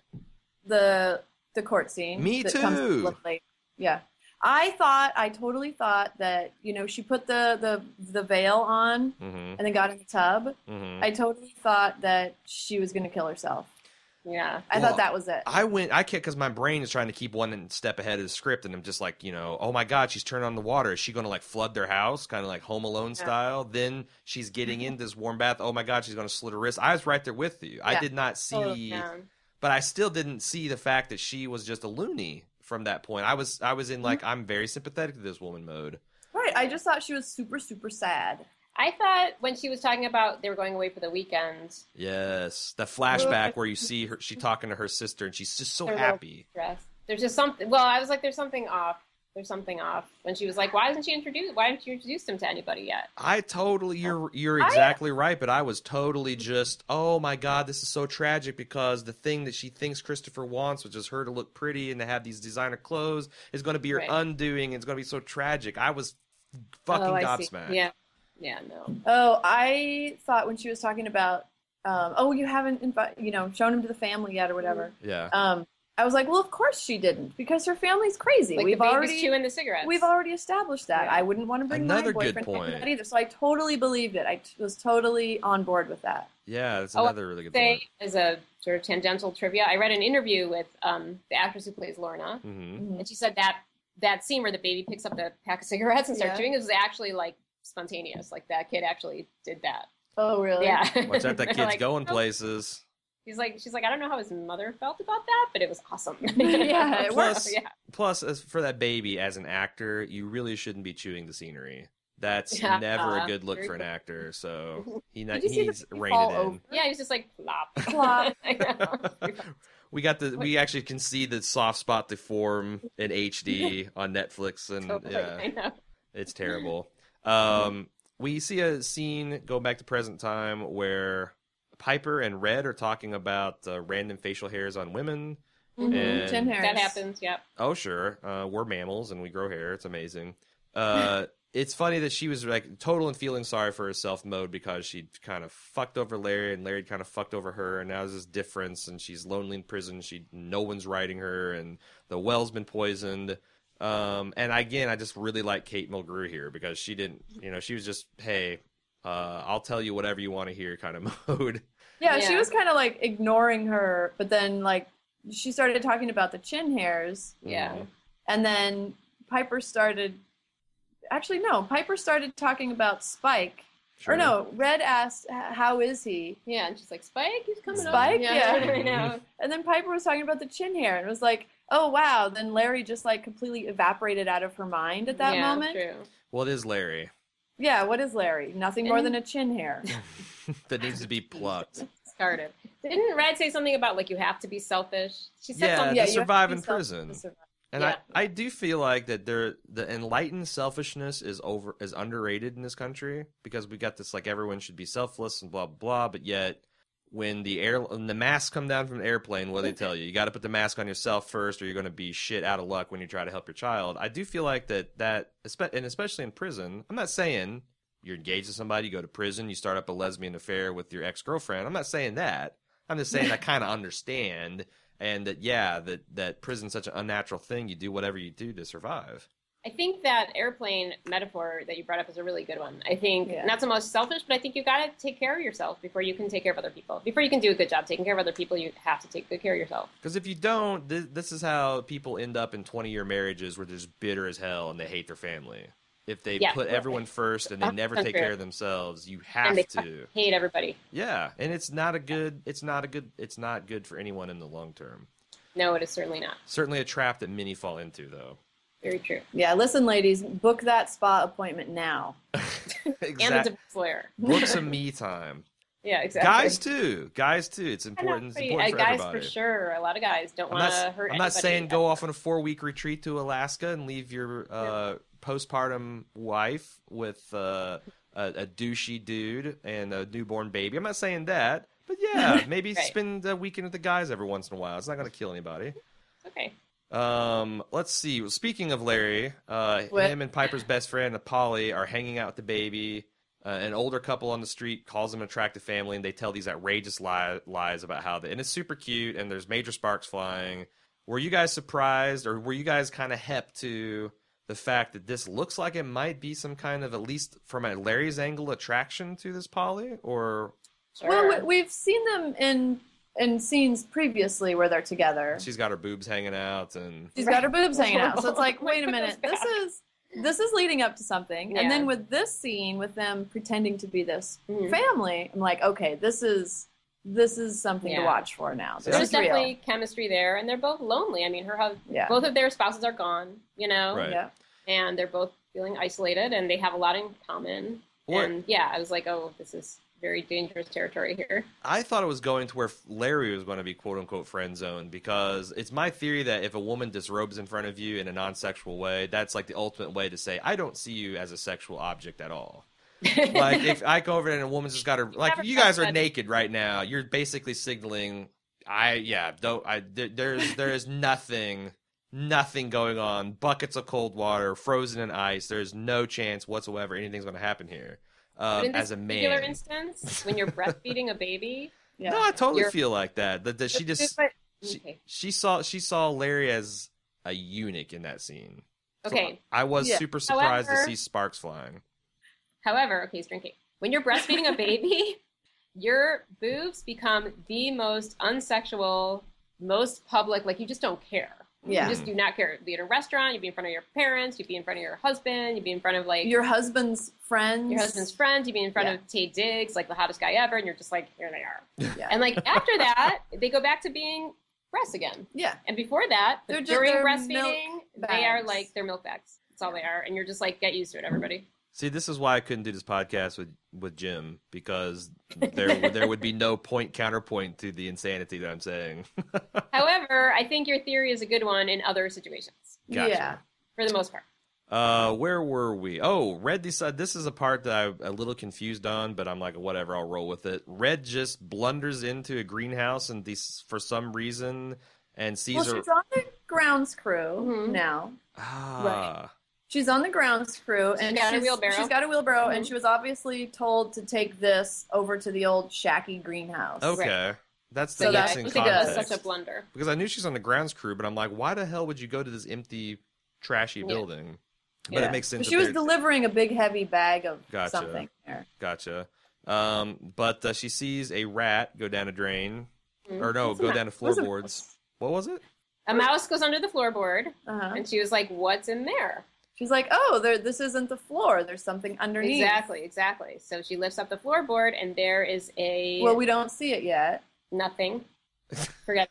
The the court scene. Me that comes a too. little late. Yeah. I thought, I totally thought that, you know, she put the, the, the veil on Mm-hmm. and then got in the tub. Mm-hmm. I totally thought that she was going to kill herself. Yeah. I Well, thought that was it. I went, I can't, because my brain is trying to keep one step ahead of the script, and I'm just like, you know, oh my God, she's turning on the water. Is she going to like flood their house, kind of like Home Alone style? Then she's getting in this warm bath. Oh my God, she's going to slit her wrist. I was right there with you. I Yeah. did not see, Oh, yeah. but I still didn't see the fact that she was just a loony from that point. I was, I was in like, I'm very sympathetic to this woman mode. Right. I just thought she was super, super sad. I thought when she was talking about they were going away for the weekend, Yes, the flashback where you see her, she talking to her sister, and she's just so Her happy. dress. There's just something. Well, I was like, there's something off. There's something off. When she was like, why hasn't she introduced? Why haven't you introduced him to anybody yet? I totally, you're you're I- exactly right, but I was totally just, oh my God, this is so tragic because the thing that she thinks Christopher wants, which is her to look pretty and to have these designer clothes, is going to be her Right. undoing, and it's going to be so tragic. I was fucking oh, I see. gobsmacked. Yeah. Yeah. No. Oh, I thought when she was talking about, um, oh, you haven't, invi- you know, shown him to the family yet or whatever. Yeah. Um, I was like, well, of course she didn't, because her family's crazy. Like we've the baby's already chewing the cigarettes. we've already established that. Yeah. I wouldn't want to bring Another my good boyfriend point. into that either. So I totally believed it. I t- was totally on board with that. Yeah, that's Oh, another really good say point. as a sort of tangential trivia, I read an interview with um, the actress who plays Lorna, hmm and she said that that scene where the baby picks up the pack of cigarettes and starts Yeah. chewing, it was actually like spontaneous. Like that kid actually did that. Oh, really? Yeah. Watch out, that They're kid's like, going "Oh." places. He's like, she's like, I don't know how his mother felt about that, but it was awesome. Yeah, it works. Yeah. Plus, as for that baby, as an actor, you really shouldn't be chewing the scenery. That's Yeah, never a uh, good look very for an good. actor. So he not, Did you see the he's baby reining fall it in. over? Yeah, he was just like plop. Plop. I know. We got the. We actually can see the soft spot to form in H D on Netflix, and Totally, yeah, I know. it's terrible. Um, we see a scene go back to present time where Piper and Red are talking about uh, random facial hairs on women. Mhm. And- Chin hairs. That happens, yeah. Oh, sure. Uh, we're mammals and we grow hair. It's amazing. Uh, it's funny that she was like total and feeling sorry for herself mode because she kind of fucked over Larry and Larry kind of fucked over her, and now there's this difference, and she's lonely in prison. She no one's writing her, and the well's been poisoned. Um, and again, I just really like Kate Mulgrew here because she didn't, you know, she was just, hey, uh, I'll tell you whatever you want to hear kind of mode. Yeah, she Yeah. was kind of like ignoring her, but then like she started talking about the chin hairs, Yeah. Mhm. and then Piper started. Actually, no, Piper started talking about Spike. Sure. Or no, Red asked, "H- "How is he?" Yeah, and she's like, Spike, he's coming up. Spike? Yeah, Yeah. I know. And then Piper was talking about the chin hair, and it was like, "Oh wow!" Then Larry just like completely evaporated out of her mind at that yeah, moment. True. Well, it is Larry Yeah, what is Larry? Nothing more And- than a chin hair. that needs to be plucked. Discarded. Didn't Red say something about like you have to be selfish? She said Yeah, something. to you have to survive be in self- prison. to survive. And Yeah. I, I do feel like that there the enlightened selfishness is over is underrated in this country because we got this like everyone should be selfless and blah blah blah, but yet when the air when the masks come down from the airplane, what do they tell you? You got to put the mask on yourself first, or you're going to be shit out of luck when you try to help your child. I do feel like that that espe- and especially in prison. I'm not saying you're engaged to somebody, you go to prison, you start up a lesbian affair with your ex girlfriend. I'm not saying that. I'm just saying I kind of understand. And that, yeah, that, that prison's such an unnatural thing. You do whatever you do to survive. I think that airplane metaphor that you brought up is a really good one. I think Yeah. not so much selfish, but I think you got to take care of yourself before you can take care of other people. Before you can do a good job taking care of other people, you have to take good care of yourself. Because if you don't, th- this is how people end up in twenty-year marriages where they're just bitter as hell and they hate their family. If they Yeah. put everyone first and they never take care of themselves, you have And they to. hate everybody. Yeah, and it's not a good. It's not a good. It's not good for anyone in the long term. No, it is certainly not. Certainly a trap that many fall into, though. Very true. Yeah, listen, ladies, book that spa appointment now. And the Exactly. divorce lawyer. Book some me time. Yeah, exactly. Guys too. Guys too. It's I know, important. It's pretty- important uh, for guys everybody. for sure. A lot of guys don't I'm want to not, hurt I'm not anybody. saying go off on a four week retreat to Alaska and leave your uh, postpartum wife with uh, a, a douchey dude and a newborn baby. I'm not saying that, but yeah, maybe Right. spend a weekend with the guys every once in a while. It's not going to kill anybody. Okay. Um, let's see. Well, speaking of Larry, uh, What? him and Piper's best friend, Polly, are hanging out with the baby. Uh, an older couple on the street calls them an attractive family, and they tell these outrageous li- lies about how they, and it's super cute, and there's major sparks flying. Were you guys surprised, or were you guys kind of hep to the fact that this looks like it might be some kind of, at least from a Larry's angle, attraction to this Polly? Or Sure. Well, we- we've seen them in in scenes previously where they're together. she's got her boobs hanging out, and She's got her boobs hanging out. So it's like, Oh my wait a minute, goodness, this is this is leading up to something. Yeah. And then with this scene, with them pretending to be this Mhm. family, I'm like, okay, this is this is something Yeah. to watch for now. This There's is real. definitely chemistry there, and they're both lonely. I mean, her hus- Yeah. both of their spouses are gone, you know, Right. Yeah. and they're both feeling isolated, and they have a lot in common. What- And yeah, I was like, oh, this is very dangerous territory here. I thought it was going to where Larry was going to be quote unquote friend zoned, because it's my theory that if a woman disrobes in front of you in a non sexual way, that's like the ultimate way to say, I don't see you as a sexual object at all. Like if I go over there and a woman's just got her, like never you guys felt are that. naked right now, you're basically signaling, I yeah, don't I there, there's there is nothing nothing going on, buckets of cold water, frozen in ice. There's no chance whatsoever anything's going to happen here. But Um, in this as a particular man, instance, when you're breastfeeding a baby, Yeah. no, I totally You're- feel like that. That, that she just But- she, okay, she saw she saw Larry as a eunuch in that scene. So okay. I was Yeah. super surprised However- to see sparks flying. However, okay, string cake. When you're breastfeeding a baby, your boobs become the most unsexual, most public. Like you just don't care. Yeah. You just do not care. Be at a restaurant, you'd be in front of your parents, you'd be in front of your husband, you'd be in front of like Your husband's friends. your husband's friends, you'd be in front Yeah. of Taye Diggs, like the hottest guy ever, and you're just like, here they are. Yeah. And like after that, they go back to being breasts again. Yeah. And before that, They're just- during they're breastfeeding, milk they are bags. like they're milk bags. That's all they are. And you're just like, get used to it, everybody. See, this is why I couldn't do this podcast with, with Jim, because there there would be no point counterpoint to the insanity that I'm saying. However, I think your theory is a good one in other situations, Gotcha. Yeah. for the most part. Uh, where were we? Oh, Red decided this is a part that I'm a little confused on, but I'm like, whatever, I'll roll with it. Red just blunders into a greenhouse and this for some reason and sees Well, her. she's on the grounds crew Mhm. now. Ah, She's on the grounds crew, and got a she's, wheelbarrow. she's got a wheelbarrow, and Mhm. she was obviously told to take this over to the old shacky greenhouse. okay. That's the So yeah, that's I missing think that was context. such a blunder. Because I knew she's on the grounds crew, but I'm like, why the hell would you go to this empty, trashy Yeah. building? But Yeah. it makes sense. But that she was they're- delivering a big heavy bag of Gotcha. something there. Gotcha. Um, but uh, she sees a rat go down a drain, Mhm. or no, What's a go mouse? down to What's a floorboards. What was it? A mouse goes under the floorboard, Uh-huh. and she was like, "What's in there?" She's like, "Oh, there. This isn't the floor. There's something underneath." Exactly, exactly. So she lifts up the floorboard, and there is a Well, we don't see it yet. nothing. Forget.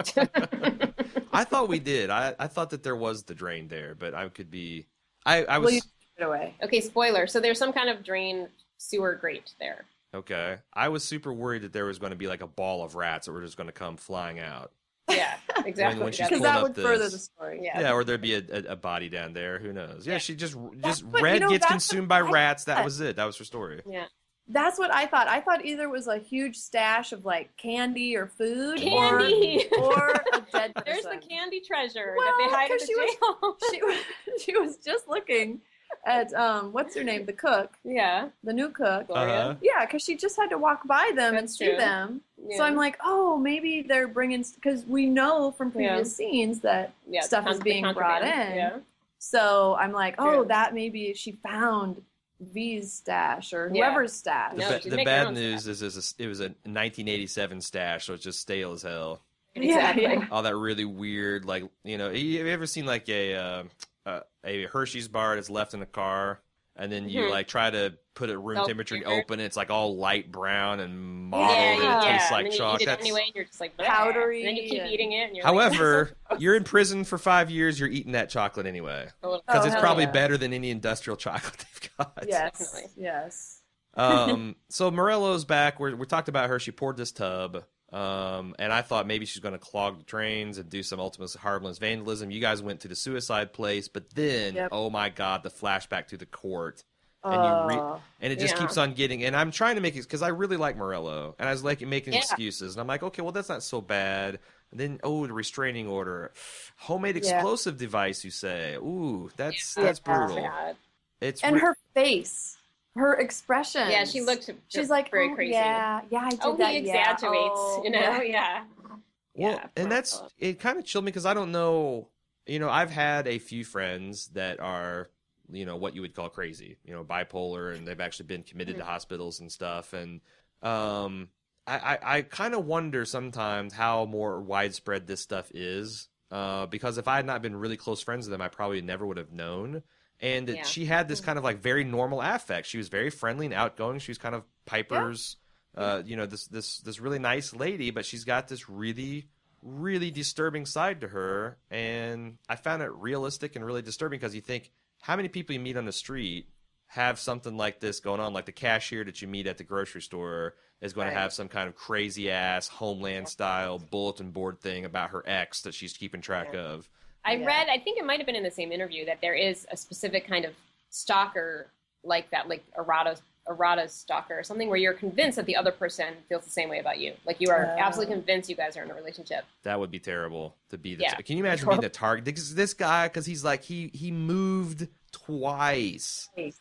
I thought we did. I, I thought that there was the drain there, but I could be. I, I Well, was you took it away. Okay, spoiler. So there's some kind of drain sewer grate there. okay. I was super worried that there was going to be like a ball of rats that were just going to come flying out. Yeah, exactly. when she That's- Because pulled that up would further this- the story. yeah. Yeah, or there'd be a, a, a body down there. Who knows? Yeah, Yeah. she just That's just what- red you know, gets that's consumed what by I rats. That thought. was it. That was her story. Yeah. That's what I thought. I thought either it was a huge stash of like candy or food, Candy. or or a dead person. There's the candy treasure Well, that they hide at 'cause the she was- jail. She was, she was just looking at um what's her name, the cook, yeah, the new cook. Gloria. Uh-huh. Yeah, because she just had to walk by them and That's see true. them. Yeah. So I'm like, oh, maybe they're bringing because we know from previous scenes that yeah, stuff con- is the being brought contraband. in. Yeah. So I'm like, oh, True. that maybe she found V's stash or Yeah. whoever's stash. The, No, ba- she's the making her bad own news is, is it was a nineteen eighty-seven stash, so it's just stale as hell. Exactly. Yeah, yeah. All that really weird, like you know, you- have you ever seen like a uh, uh, a Hershey's bar that's left in the car, and then you Mhm. like try to put it room All temperature and weird. open it, it's like all light brown and mottled, Yeah, and yeah, it tastes yeah. like and then chalk. you eat it That's- anyway, and you're just like "Bleh." Powdery And then you keep and- eating it. And you're However, like, you're in prison for five years. You're eating that chocolate anyway "Oh, because Oh, it's hell probably yeah. better than any industrial chocolate they've got. Yes. Definitely. Yes. um, so Morello's back. We're, we talked about her. She poured this tub. Um, and I thought maybe she's going to clog the drains and do some ultimate harmless vandalism. You guys went to the suicide place, but then, Yep. oh my God, the flashback to the court. And you re- Oh. and it just Yeah. keeps on getting. And I'm trying to make it because I really like Morello, and I was like making Yeah. excuses, and I'm like, okay, well that's not so bad. And then, oh, the restraining order. Homemade Yeah. explosive device, you say. Ooh, that's Yeah. that's brutal. Bad. It's And re- her face, her expression. Yeah, she looked. She's like, very oh, crazy. Yeah, yeah, I did Oh, that. he yeah. exaggerates. Oh, you know, yeah. yeah. Well, Yeah, and poor that's Philip. it. Kind of chilled me because I don't know. You know, I've had a few friends that are, you know, what you would call crazy. You know, bipolar, and they've actually been committed Mhm. to hospitals and stuff. And um, I, I, I kind of wonder sometimes how more widespread this stuff is. Uh, because if I had not been really close friends with them, I probably never would have known. And Yeah. she had this kind of like very normal affect. She was very friendly and outgoing. She was kind of Piper's, uh, you know, this this this really nice lady, but she's got this really really disturbing side to her, and I found it realistic and really disturbing because you think how many people you meet on the street have something like this going on, like the cashier that you meet at the grocery store is going Right. to have some kind of crazy ass Homeland style bulletin board thing about her ex that she's keeping track Yeah. of. I Yeah. read, I think it might have been in the same interview, that there is a specific kind of stalker like that, like errata, errata stalker or something, where you're convinced that the other person feels the same way about you. Like you are Oh. absolutely convinced you guys are in a relationship. That would be terrible to be the. Yeah. Can you imagine being the target? This, this guy, because he's like he he moved twice. Face.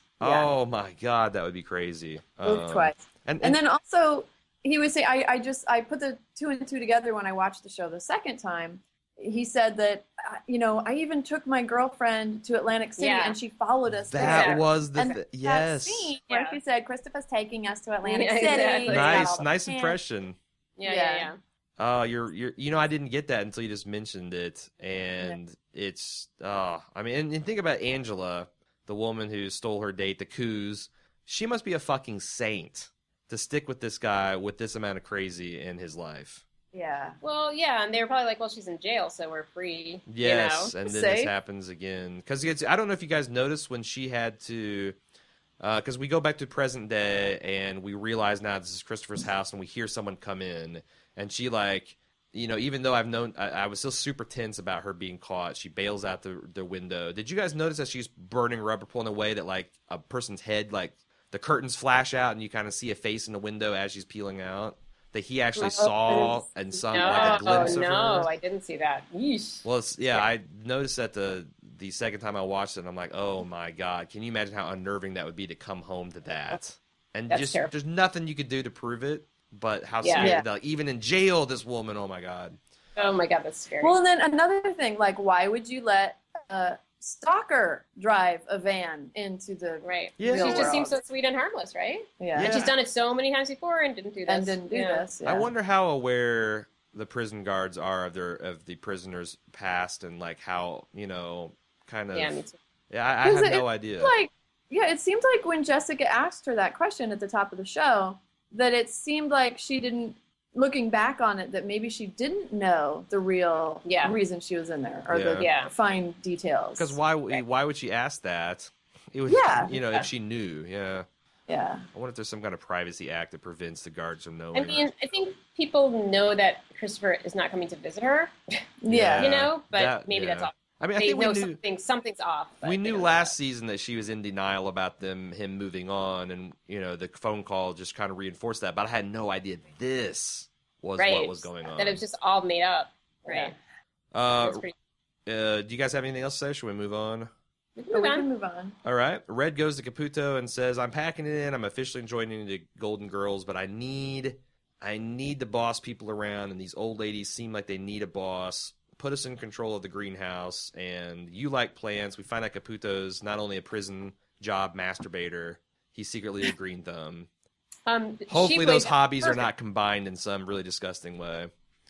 Oh my god, that would be crazy. Moved Um, twice. And, And then also, he would say, I, I just, I put the two and two together when I watched the show the second time. He said that, uh, you know, I even took my girlfriend to Atlantic City Yeah. and she followed us that there. was the and th- that yes. scene where Yeah. she said, Christopher's taking us to Atlantic Yeah, City. exactly. He's got all Nice, the nice plans. impression. Yeah, Yeah. yeah, yeah. Oh, you're you're you know I didn't get that until you just mentioned it, and it's oh I mean and, and think about Angela, the woman who stole her date, the Coos. She must be a fucking saint to stick with this guy with this amount of crazy in his life. Yeah. Well, yeah, and they were probably like, well, she's in jail, so we're free. Yes, You know? and then Safe. this happens again because I don't know if you guys noticed when she had to. Because we go back to present day and we realize now this is Christopher's house and we hear someone come in and she like, you know, even though I've known, I, I was still super tense about her being caught. She bails out the the window. Did you guys notice that she's burning rubber pulling away that like a person's head, like the curtains flash out and you kind of see a face in the window as she's peeling out? That he actually No, saw I and some No, like a glimpse of no, her. I didn't see that. Yeesh. Well, it's, yeah, Yeah. I noticed that the the second time I watched it, and I'm like, oh my god, can you imagine how unnerving that would be to come home to that? And That's just terrible. there's nothing you could do to prove it, but how Yeah. scary! Yeah. Like, even in jail, this woman, oh my god, Oh my god, that's scary. Well, and then another thing, like, why would you let a stalker drive a van into the right. Yeah. She real just world? seems so sweet and harmless, right? Yeah. Yeah. And she's done it so many times before and didn't do this. And didn't do Yeah. this. Yeah. I wonder how aware the prison guards are of their of the prisoners' past and like how you know kind of Yeah, me too. yeah, I, I Because have it- no idea. Like, yeah, it seemed like when Jessica asked her that question at the top of the show, that it seemed like she didn't, looking back on it, that maybe she didn't know the real Yeah. reason she was in there or the Yeah. fine details. Because why Right. why would she ask that? It would, Yeah. you know, Yeah. if she knew, yeah. Yeah. I wonder if there's some kind of privacy act that prevents the guards from knowing. I mean, I think people know that Christopher is not coming to visit her, Yeah. you know, but that- maybe yeah. that's off. I mean, I They think we know knew something, something's off. but we they knew don't know last season that she was in denial about them him moving on, and you know the phone call just kind of reinforced that. But I had no idea this was Right. what was going on. that. That it was just all made up. Right. uh, That's pretty. uh, do you guys have anything else to say? Should we move on? We can But move we on. can move on. All right. Red goes to Caputo and says, "I'm packing it in. I'm officially joining the Golden Girls, but I need, I need to boss people around, and these old ladies seem like they need a boss. Put us in control of the greenhouse, and you like plants." We find out Caputo's not only a prison job masturbator, he's secretly a green thumb. Um, she Hopefully, played those hobbies are perfect. not combined in some really disgusting way.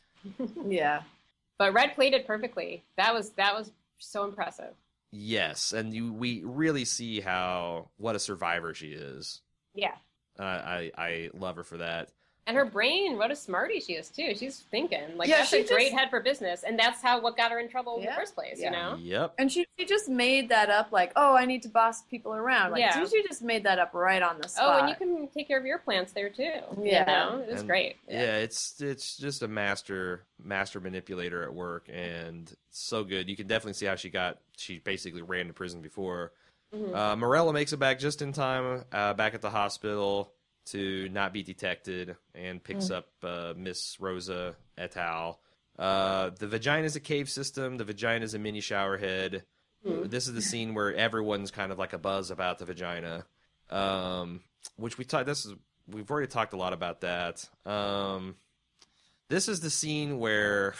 Yeah. But Red played it perfectly. That was that was so impressive. Yes, and you, we really see how what a survivor she is. Yeah. Uh, I I love her for that. And her brain, what a smarty she is too. She's thinking like Yeah, that's she a great just- head for business, and that's how what got her in trouble in Yeah. the first place. Yeah. You know. Yep. And she, she just made that up like, oh, I need to boss people around. Like, Yeah. she just made that up right on the Oh, spot. and you can take care of your plants there too. Yeah. You know? It was And- great. Yeah. it's it's just a master master manipulator at work, and so good. You can definitely see how she got. She basically ran to prison before. Mhm. Uh, Morella makes it back just in time, uh, back at the hospital to not be detected, and picks Mm. up uh, Miss Rosa et al. Uh, the vagina is a cave system. The vagina is a mini shower head. Hmm. This is the scene where everyone's kind of like a buzz about the vagina, um, which we talked. This is we've already talked a lot about that. Um, this is the scene where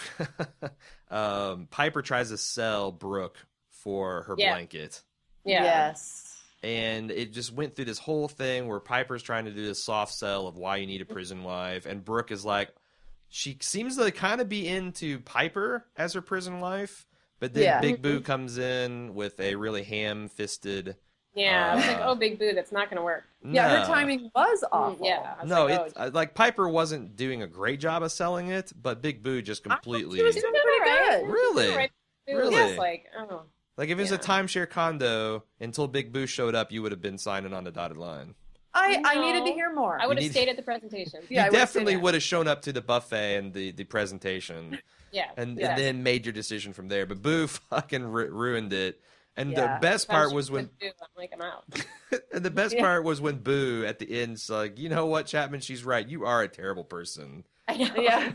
um, Piper tries to sell Brooke for her Yeah. blanket. Yeah. Yes. And it just went through this whole thing where Piper's trying to do this soft sell of why you need a prison wife, and Brooke is like, she seems to kind of be into Piper as her prison wife, but then Yeah. Big Boo comes in with a really ham-fisted. Yeah. I was like, Uh, oh, Big Boo, that's not going to work. Yeah, Nah. her timing was Mm, awful. Yeah. I was No, like, it oh, uh, like Piper wasn't doing a great job of selling it, but Big Boo just I thought completely she was doing pretty Right. good. Really? Right. Boo Really? was like, oh. like if it was a Yeah. timeshare condo until Big Boo showed up, you would have been signing on the dotted line. I, I No. needed to hear more. I would have need- stayed at the presentation. Yeah, I you would've definitely stayed there. would have shown up to the buffet and the, the presentation. Yeah. and, Yeah. and then made your decision from there. But Boo fucking ru- ruined it. And Yeah. the best If I part was was when, with Boo, I'm like, I'm out. and the best Yeah. part was when Boo at the end's like, you know what, Chapman, she's right. You are a terrible person. I know. Yeah.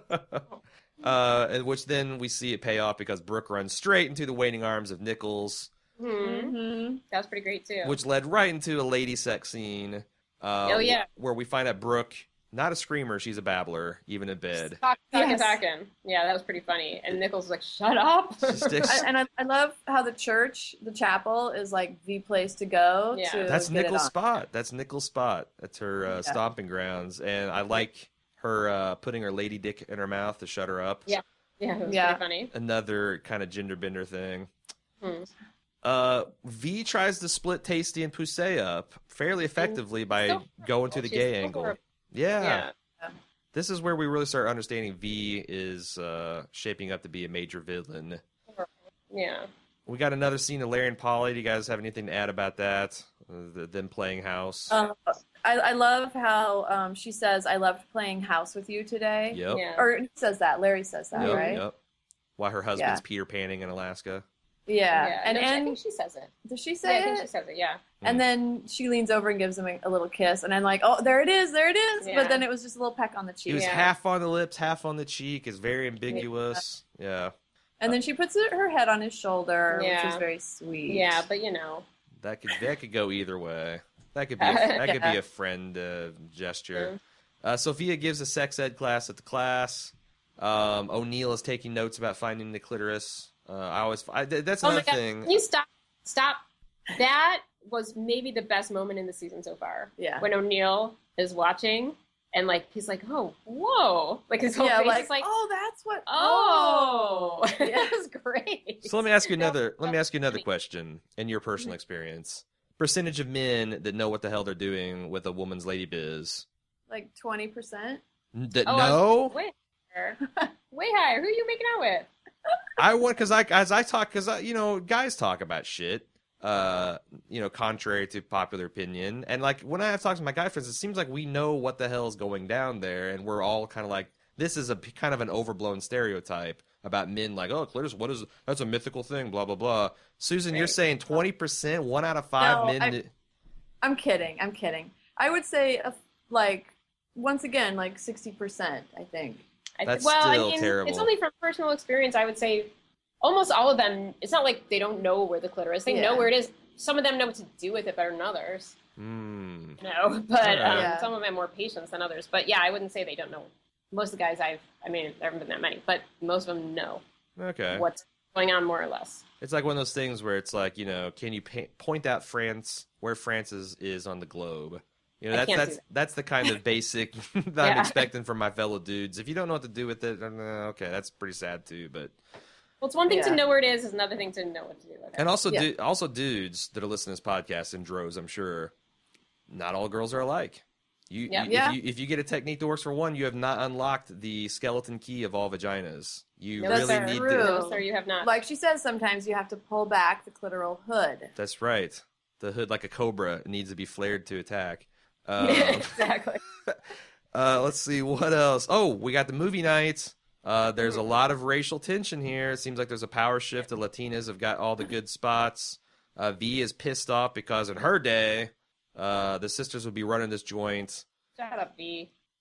uh, and which then we see it pay off because Brooke runs straight into the waiting arms of Nichols, Hmm. Mm-hmm. That was pretty great too. which led right into a lady sex scene. Uh, Oh, yeah. where we find out Brooke, not a screamer, she's a babbler, even in bed. Talk, talking, Yes. talking. Yeah, that was pretty funny. And Nichols was like, "Shut up." She sticks. I, and I, I love how the church, the chapel, is like the place to go. Yeah. to That's get it Nichols' on. spot. That's Nichols' spot. That's her uh, Yeah. stomping grounds, and I like her uh, putting her lady dick in her mouth to shut her up. Yeah. Yeah, it was Yeah. pretty funny. Another kind of gender bender thing. Hmm. Uh, V tries to split Tasty and Pusey up fairly effectively by so going to the She's gay so angle. horrible. Yeah. Yeah. This is where we really start understanding V is uh, shaping up to be a major villain. Yeah. We got another scene of Larry and Polly. Do you guys have anything to add about that? Uh, the, them playing house? Uh, I, I love how um, she says, "I loved playing house with you today." yep. Yeah. Or he says that. Larry says that, Yep, right? yep. While her husband's Peter Panning in Alaska. Yeah. Yeah. And No, I and think she says it. does she Yeah, say I think it? she says it. Yeah. And then she leans over and gives him a, a little kiss, and I'm like, "Oh, there it is, there it is." Yeah. But then it was just a little peck on the It cheek. was Yeah. half on the lips, half on the cheek. It's very ambiguous. Yeah. And then she puts her her head on his shoulder, which Yeah. is very sweet. Yeah, but you know. That could that could go either way. That could be a, that could be Yeah. a friend uh, gesture. Uh, Sophia gives a sex ed class at the class. Um, O'Neill is taking notes about finding the clitoris. Uh, I always I, that's Oh my another god! thing. Can you stop? Stop. That was maybe the best moment in the season so far. Yeah. When O'Neill is watching and like he's like, "Oh, whoa!" Like his whole Yeah, face like, is like, oh, that's what. "Oh, Yeah. that was great." So let me ask you another. Let me That ask you another funny. question. In your personal experience, percentage of men that know what the hell they're doing with a woman's lady biz. Like twenty percent. That Oh, I was no, way higher. Way higher. Who are you making out with? I want because I as I talk because I you know guys talk about shit. Uh, you know, contrary to popular opinion, and like when I have talks with my guy friends, it seems like we know what the hell is going down there, and we're all kind of like, this is a p- kind of an overblown stereotype about men, like, oh, clitoris, what is that's a mythical thing, blah blah blah. Susan, you're Right. saying twenty percent, one out of five No, men. I- kn- I'm kidding. I'm kidding. I would say, uh, like, once again, like sixty percent, I think. I That's well, I still mean, terrible. it's only from personal experience. I would say almost all of them. It's not like they don't know where the clitoris. They Yeah. know where it is. Some of them know what to do with it better than others. Hmm. No, but Alright. um, Yeah. some of them have more patience than others. But yeah, I wouldn't say they don't know. Most of the guys I've, I mean, there haven't been that many, but most of them know Okay. what's going on more or less. It's like one of those things where it's like, you know, can you pa- point out France where France is, is on the globe? You know, I that's can't do that's that. that's the kind of basic that I'm Yeah. expecting from my fellow dudes. If you don't know what to do with it, then, uh, okay, that's pretty sad too. But Well, it's one thing Yeah. to know where it is. It's another thing to know what to do with it. and also, Yeah. du- also dudes that are listening to this podcast in droves, I'm sure. Not all girls are alike. You, Yeah. you, Yeah. If you if you get a technique that works for one, you have not unlocked the skeleton key of all vaginas. You No, really sir. need True. to. No, sir, you have not. Like she says, sometimes you have to pull back the clitoral hood. That's right. The hood, like a cobra, needs to be flared to attack. Um, exactly. Uh, let's see what else. Oh, we got the movie night. Uh, there's a lot of racial tension here. It seems like there's a power shift. The Latinas have got all the good spots. Uh, V is pissed off because in her day, uh, the sisters would be running this joint. Shut up, V.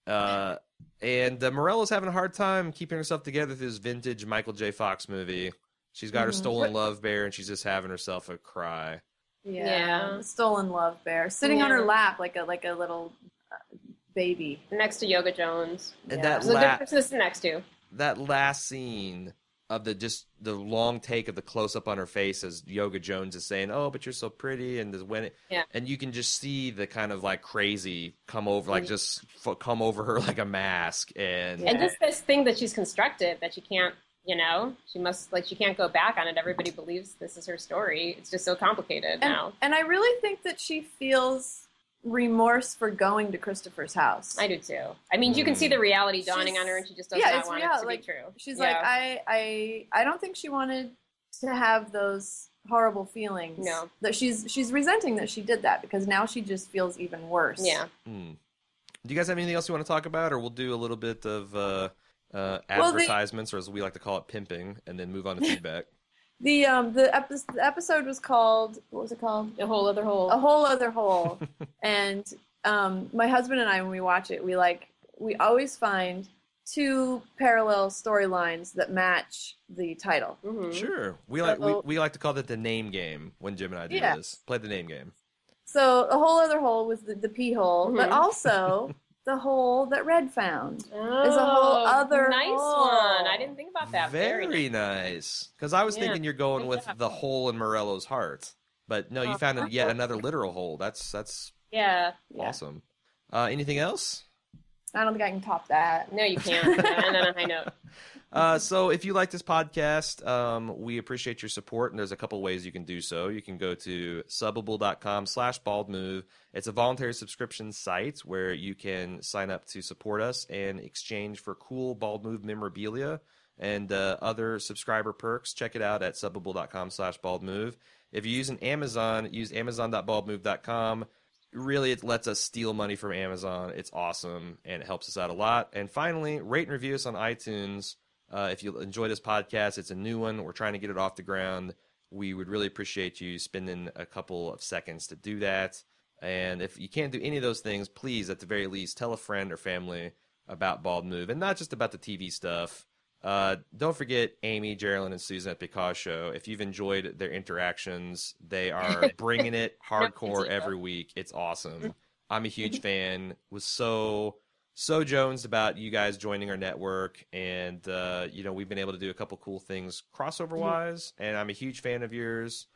Uh, and uh, Morello's having a hard time keeping herself together through this vintage Michael J. Fox movie. She's got her Mhm. stolen love bear, and she's just having herself a cry. Yeah. Yeah. The stolen love bear sitting on Yeah. her lap like a like a little uh, baby. Next to Yoga Jones. And Yeah. that So the la- good person to sit next to. that last scene of the just the long take of the close up on her face as Yoga Jones is saying, "Oh, but you're so pretty," and this- when it, Yeah. and you can just see the kind of like crazy come over, like Mhm. just f- come over her like a mask, and Yeah. And just this thing that she's constructed that she can't, you know, she must, like, she can't go back on it. Everybody believes this is her story. It's just so complicated And, now. and I really think that she feels remorse for going to Christopher's house. I do too. I mean, you can see the reality dawning She's- on her, and she just does yeah, not it's want real- it to like, be true. She's Yeah. like, I, I, I don't think she wanted to have those horrible feelings. No. That she's she's resenting that she did that because now she just feels even worse. Yeah. Hmm. Do you guys have anything else you want to talk about, or we'll do a little bit of uh, uh, Well, the- advertisements, or as we like to call it, pimping, and then move on to feedback? The um the, epi- the episode was called what was it called? A whole other hole. A Whole Other Hole. And um my husband and I, when we watch it, we like we always find two parallel storylines that match the title. Mhm. Sure. We like we, So- we like to call that the name game when Jim and I do Yeah. this. Play the name game. So a whole other hole was the, the pee hole, but Mhm. also the hole that Red found. Oh, Is a whole other nice hole. one. I didn't think about that. Very, Very, nice. nice. Because I was Yeah. thinking you're going Good with job. the hole in Morello's heart, but no, you Oh. found a, yet another literal hole. That's that's Yeah. Yeah. awesome. Uh, anything else? I don't think I can top that. No, you can't. And then on a high note. Uh, so if you like this podcast, um, we appreciate your support, and there's a couple ways you can do so. You can go to subbable.com slash baldmove. It's a voluntary subscription site where you can sign up to support us and exchange for cool Bald Move memorabilia and uh, other subscriber perks. Check it out at subbable.com slash baldmove. If you're using Amazon, use amazon dot baldmove dot com. Really, it lets us steal money from Amazon. It's awesome, and it helps us out a lot. And finally, rate and review us on iTunes. Uh, if you enjoy this podcast, it's a new one. We're trying to get it off the ground. We would really appreciate you spending a couple of seconds to do that. And if you can't do any of those things, please, at the very least, tell a friend or family about Bald Move, and not just about the T V stuff. Uh, don't forget Amy, Geraldine, and Susan at Because Show. If you've enjoyed their interactions, they are bringing it hardcore every week. It's awesome. I'm a huge fan. Was so so jonesed about you guys joining our network, and uh, you know, we've been able to do a couple cool things crossover wise, and I'm a huge fan of yours.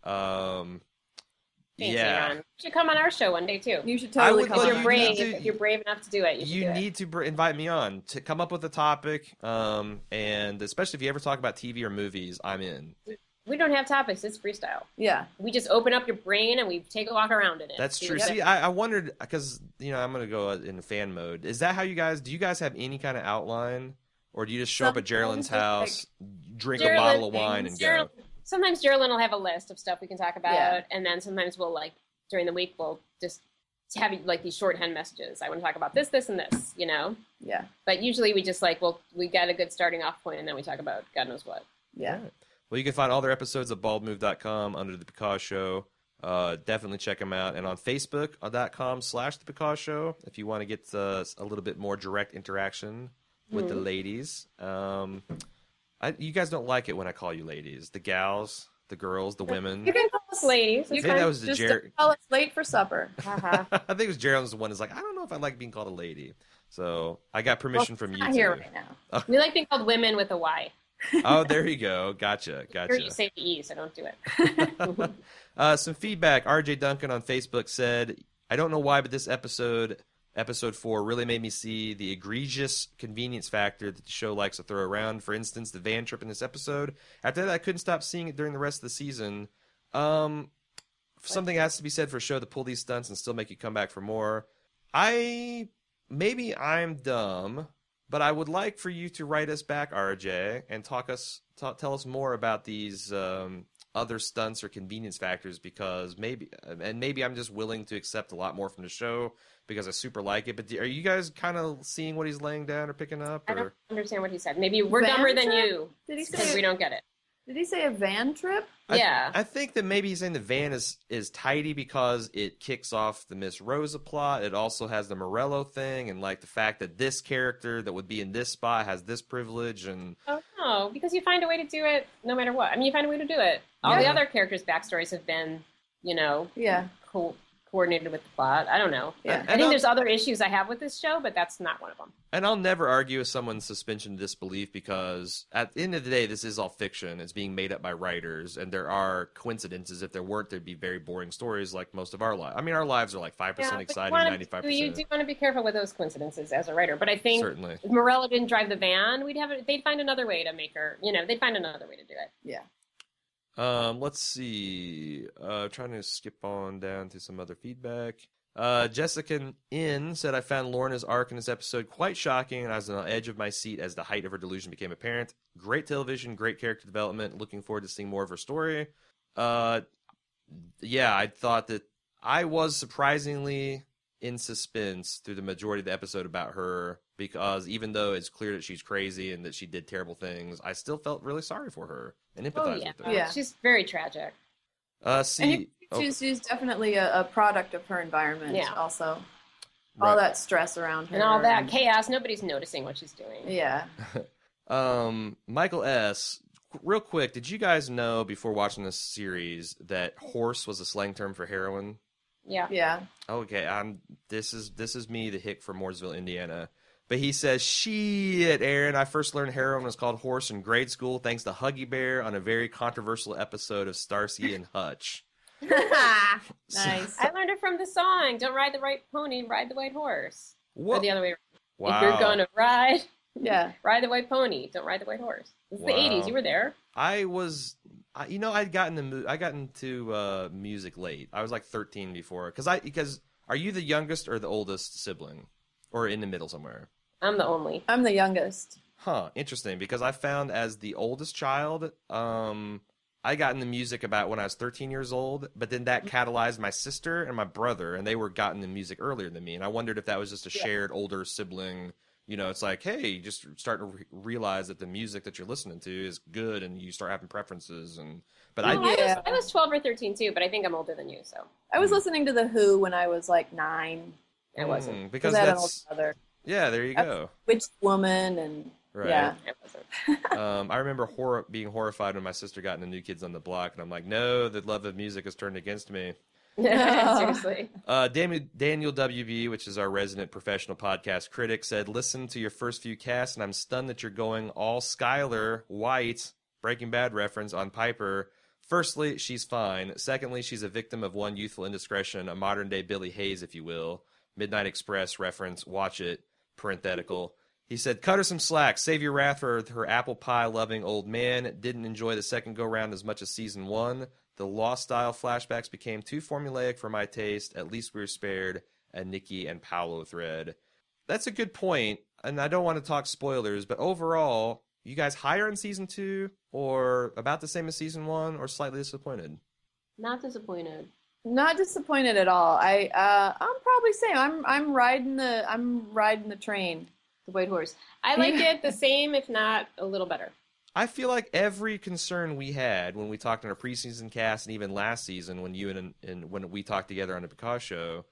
Um, Thanks, yeah. Aaron. You should come on our show one day too. You should I totally would come love- If on. you're you need brave, to- if you're brave enough to do it, you should You do it. need to br- invite me on to come up with a topic, um, and especially if you ever talk about T V or movies, I'm in. We don't have topics. It's freestyle. Yeah. We just open up your brain and we take a walk around in it. That's See true. what- See, I, I wondered because you know I'm gonna go in fan mode. Is that how you guys? Do you guys have any kind of outline, or do you just show up at Sometimes Geraldine's it's like- house, drink a Geraldine bottle of wine, and Gerald- go? Sometimes Geraldine will have a list of stuff we can talk about, Yeah. and then sometimes we'll like during the week we'll just have like these shorthand messages. I want to talk about this, this, and this, you know. Yeah. But usually we just like well we got a good starting off point, and then we talk about God knows what. Yeah. Alright. Well, you can find all their episodes at baldmove dot com under the Because Show. Uh, definitely check them out. And on Facebook dot com slash the Because Show if you want to get uh, a little bit more direct interaction with the ladies. Um, I, you guys don't like it when I call you ladies. The gals, the girls, the women. You can call us ladies. I It's think fine. that was the Just Jer- don't tell us late for supper. Uh-huh. I think it was Gerald's the one who's like, I don't know if I like being called a lady. So I got permission Well, from it's you not two. here right now. We like being called women with a Y. Oh, there you go. Gotcha. Here Gotcha. you say the E, so don't do it. uh, some feedback. R J Duncan on Facebook said, I don't know why, but this episode, episode four, really made me see the egregious convenience factor that the show likes to throw around. For instance, the van trip in this episode. After that, I couldn't stop seeing it during the rest of the season. Um, something has to be said for a show to pull these stunts and still make you come back for more. I, maybe I'm dumb, but I would like for you to write us back, R J, and talk us, ta- tell us more about these um, other stunts or convenience factors, because maybe, and maybe I'm just willing to accept a lot more from the show because I super like it. But do, are you guys kind of seeing what he's laying down or picking up? I Or don't understand what he said. Maybe we're Van dumber than trip? you Did he because say we don't get it. Did he say a van trip? I, Yeah. I think that maybe he's saying the van is, is tidy because it kicks off the Miss Rosa plot. It also has the Morello thing and like the fact that this character that would be in this spot has this privilege and Oh no, because you find a way to do it no matter what. I mean, you find a way to do it. All Yeah. the other characters' backstories have been, you know, Yeah. co- coordinated with the plot. I don't know. Yeah. And I think I'll- there's other issues I have with this show, but that's not one of them. And I'll never argue with someone's suspension of disbelief because at the end of the day, this is all fiction. It's being made up by writers, and there are coincidences. If there weren't, there'd be very boring stories like most of our lives. I mean, our lives are like five percent but you exciting, wanna- ninety-five You percent. do want to be careful with those coincidences as a writer, but I think Certainly. if Morello didn't drive the van, we'd have it. They'd find another way to make her. You know, they'd find another way to do it. Yeah. Um, let's see. Uh, trying to skip on down to some other feedback. Uh, Jessica N said, I found Lorna's arc in this episode quite shocking, and I was on the edge of my seat as the height of her delusion became apparent. Great television, great character development. Looking forward to seeing more of her story. Uh, yeah, I thought that I was surprisingly in suspense through the majority of the episode about her because even though it's clear that she's crazy and that she did terrible things, I still felt really sorry for her and Oh empathized yeah, with her. Yeah. she's very tragic. Uh, And see, you- oh, she's, she's definitely a, a product of her environment. Yeah. Also, right. all that stress around her And all that chaos, nobody's noticing what she's doing. Yeah. Um, Michael S. Real quick, did you guys know before watching this series that horse was a slang term for heroin? Yeah. Yeah. Okay, I'm. This is this is me, the hick from Mooresville, Indiana. But he says, "Shit, Aaron! I first learned heroin was called horse in grade school, thanks to Huggy Bear on a very controversial episode of Starsky and Hutch." Nice. I learned it from the song. Don't ride the right pony, ride the white horse. Or What? the other way around. Wow. If you're going to ride, Yeah. ride the white pony. Don't ride the white horse. This is Wow. the eighties. You were there. I was, I, you know, I'd gotten the mu- I got into uh, music late. I was like thirteen before, because I because are you the youngest or the oldest sibling, or in the middle somewhere? I'm the only. I'm the youngest. Huh, interesting. Because I found as the oldest child, um, I got into music about when I was thirteen years old, but then that catalyzed my sister and my brother, and they were gotten into music earlier than me. And I wondered if that was just a Yeah. shared older sibling. You know, it's like, hey, you just start to re- realize that the music that you're listening to is good, and you start having preferences. And but No, I, I, was, Yeah. I was twelve or thirteen too, but I think I'm older than you, so I was Hmm. listening to The Who when I was like nine. I wasn't. Mm, Because because I had an older that's brother. yeah. There you go. Witch Woman and Right. yeah. I wasn't. um, I remember hor- being horrified when my sister got into New Kids on the Block, and I'm like, no, the love of music has turned against me. Seriously. Uh, Daniel, Daniel W B, which is our resident professional podcast critic, said, listen to your first few casts, and I'm stunned that you're going all Skylar White, Breaking Bad reference, on Piper. Firstly, she's fine. Secondly, she's a victim of one youthful indiscretion, a modern-day Billy Hayes, if you will. Midnight Express reference, watch it, parenthetical. He said, cut her some slack. Save your wrath for her apple pie-loving old man. Didn't enjoy the second go-round as much as season one. The Lost-style flashbacks became too formulaic for my taste. At least we were spared a Nikki and Paolo thread. That's a good point, and I don't want to talk spoilers, but overall, you guys higher in season two, or about the same as season one, or slightly disappointed? Not disappointed. Not disappointed at all. I uh, I'm probably same. I'm I'm riding the I'm riding the train. The white horse. I like it the same, if not a little better. I feel like every concern we had when we talked in our preseason cast, and even last season when you and, and when we talked together on the Picard show,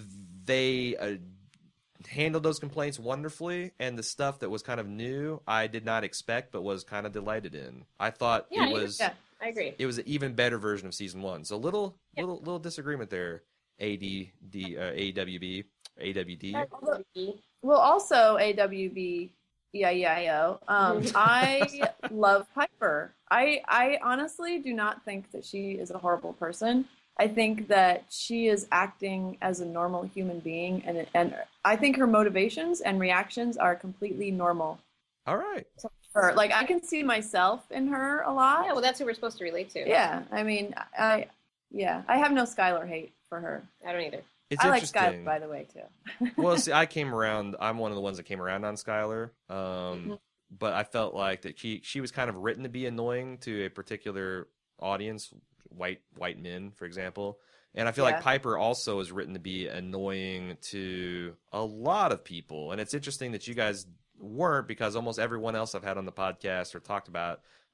they uh, handled those complaints wonderfully, and the stuff that was kind of new, I did not expect, but was kind of delighted in. I thought Yeah, it you- was yeah. I agree. it was an even better version of season one. So little Yeah. little little disagreement there. A D D uh, A W B A W D. Well, also A W B E I E I O. Um, I love Piper. I I honestly do not think that she is a horrible person. I think that she is acting as a normal human being, and and I think her motivations and reactions are completely normal. All right. Her, like I can see myself in her a lot. Yeah, well, that's who we're supposed to relate to. Yeah, I mean, I yeah, I have no Skylar hate for her. I don't either. It's I like interesting. Skylar, by the way, too. Well, see, I came around. I'm one of the ones that came around on Skylar, um, Mm-hmm. but I felt like that she she was kind of written to be annoying to a particular audience, white white men, for example. And I feel Yeah. like Piper also is written to be annoying to a lot of people. And it's interesting that you guys weren't, because almost everyone else I've had on the podcast or talked about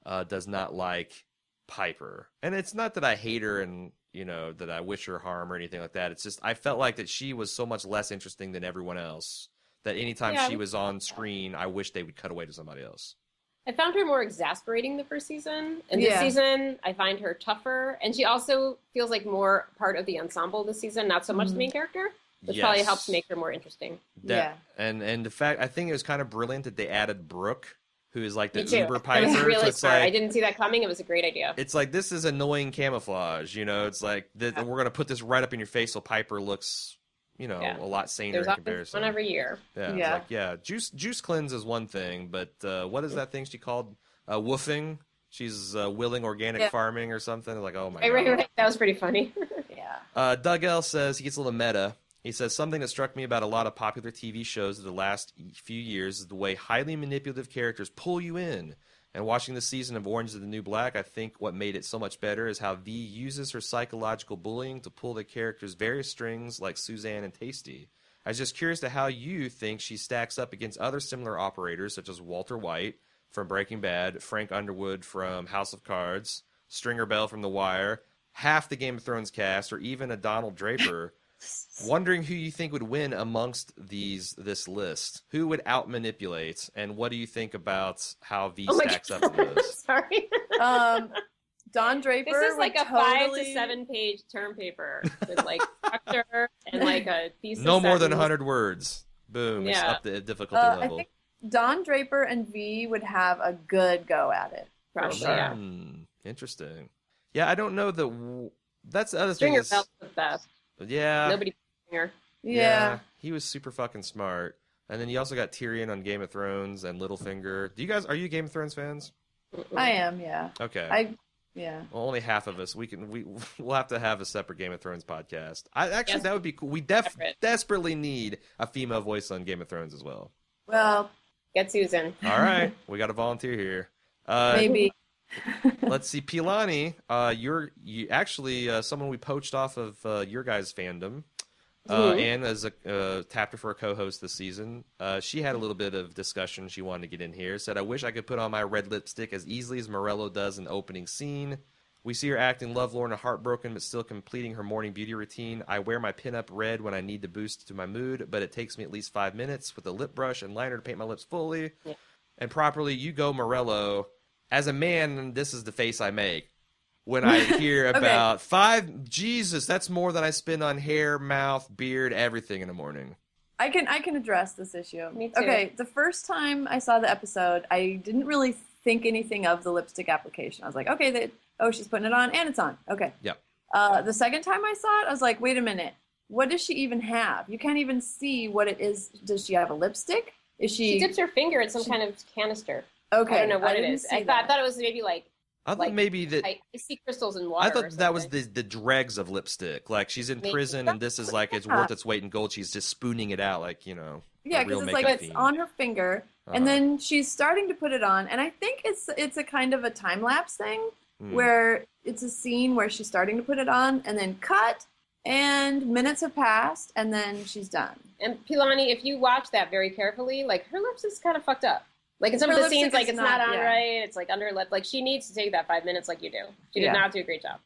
uh, does not like Piper. And it's not that I hate her and, you know, that I wish her harm or anything like that. It's just I felt like that she was so much less interesting than everyone else that anytime Yeah. she was on screen, I wish they would cut away to somebody else. I found her more exasperating the first season. And Yeah. this season, I find her tougher. And she also feels like more part of the ensemble this season, not so much the main character, which probably Yes. helps make her more interesting. That, and and the fact I think it was kind of brilliant that they added Brooke, who is like the Me too. Uber That Piper. was So really it's smart. I like didn't see that coming. It was a great idea. it's like this is annoying camouflage. You know, it's like that we're gonna put this right up in your face so Piper looks, you know, Yeah. a lot saner There's in always comparison. one every year. Yeah, it's Yeah. like yeah, juice juice cleanse is one thing, but uh, what is that thing she called? Uh, woofing. She's uh, willing organic Yeah. farming or something. Like oh my Right, god. right, right. That was pretty funny. Yeah. Uh, Doug L says he gets a little meta. He says something that struck me about a lot of popular T V shows of the last few years is the way highly manipulative characters pull you in. And watching the season of Orange is the New Black, I think what made it so much better is how V uses her psychological bullying to pull the characters' various strings like Suzanne and Tasty. I was just curious to how you think she stacks up against other similar operators such as Walter White from Breaking Bad, Frank Underwood from House of Cards, Stringer Bell from The Wire, half the Game of Thrones cast, or even a Donald Draper. Wondering who you think would win amongst these this list. Who would out manipulate, and what do you think about how V Oh my stacks God. up to those? Sorry. Um, Don Draper. This is like would a five totally... to seven page term paper with like structure and like a thesis. No more than sentence. one hundred words. Boom. It's Yeah. up the difficulty Uh, I level. think Don Draper and V would have a good go at it. For Probably, sure. yeah. Hmm, interesting. Yeah, I don't know that. W- that's the other Stringer thing. Is, Bell's the best. yeah. Nobody Stringer. Yeah. He was super fucking smart. And then you also got Tyrion on Game of Thrones and Littlefinger. Do you guys are you Game of Thrones fans? I am. Yeah. Okay. I. Yeah. Well, only half of us. We can. We we'll have to have a separate Game of Thrones podcast. I actually Yes. that would be cool. We def Separate. desperately need a female voice on Game of Thrones as well. Well, Get Susan. All right, we got a volunteer here. Uh, maybe. let's see, Pilani. Uh, you're you actually uh, someone we poached off of uh, your guys' fandom. Uh, Mhm. Anne as a uh, tapped her for a co-host this season. Uh, she had a little bit of discussion she wanted to get in here. Said, "I wish I could put on my red lipstick as easily as Morello does in the opening scene. We see her acting lovelorn and heartbroken, but still completing her morning beauty routine. I wear my pinup red when I need to boost to my mood, but it takes me at least five minutes with a lip brush and liner to paint my lips fully Yeah. and properly. You go, Morello. As a man, this is the face I make when I hear Okay. about five. Jesus, that's more than I spend on hair, mouth, beard, everything in the morning. I can I can address this issue. Me too. Okay, the first time I saw the episode, I didn't really think anything of the lipstick application. I was like, okay, they, oh, she's putting it on and it's on. Okay. Yep. Uh, the second time I saw it, I was like, wait a minute, what does she even have? You can't even see what it is. Does she have a lipstick? Is she? She dips her finger in some she- kind of canister. okay, I don't know what it didn't is. see I thought, that. I thought it was maybe like I thought Like, maybe that. I, I see crystals in water. I or thought that was something. the the dregs of lipstick. Like she's in Maybe. prison, and this is like it's worth its weight in gold. She's just spooning it out, like you know. Yeah, a real because it's makeup like it's fiend. on her finger, Uh-huh. and then she's starting to put it on, and I think it's it's a kind of a time lapse thing Hmm. where it's a scene where she's starting to put it on, and then cut, and minutes have passed, and then she's done. And Pilani, if you watch that very carefully, like her lips is kind of fucked up. Like in some Her of the scenes, lipstick like is it's not, not- on yeah. right. It's like under lip. Like she needs to take that five minutes, like you do. She did Yeah. not do a great job.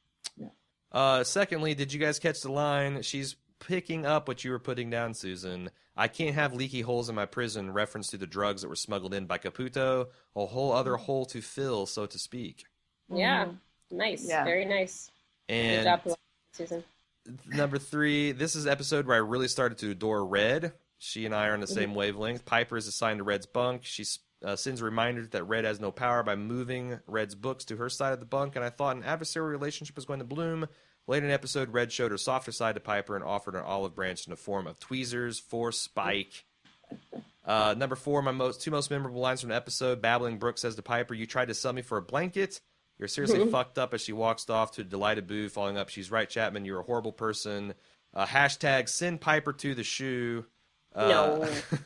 Uh, secondly, did you guys catch the line? She's picking up what you were putting down, Susan. I can't have leaky holes in my prison. Reference to the drugs that were smuggled in by Caputo. A whole other hole to fill, so to speak. Yeah, Mhm. nice, Yeah. very nice. Good And job, Pilani, Susan. number three, this is the episode where I really started to adore Red. She and I are on the same wavelength. Piper is assigned to Red's bunk. She uh, sends a reminder that Red has no power by moving Red's books to her side of the bunk, and I thought an adversarial relationship was going to bloom. Later in the episode, Red showed her softer side to Piper and offered an olive branch in the form of tweezers for Spike. Uh, number four, my most two most memorable lines from the episode. Babbling Brooke says to Piper, "You tried to sell me for a blanket. You're seriously fucked up," as she walks off to a delighted Boo, following up, "She's right, Chapman. You're a horrible person." Uh, hashtag send Piper to the shoe. Uh,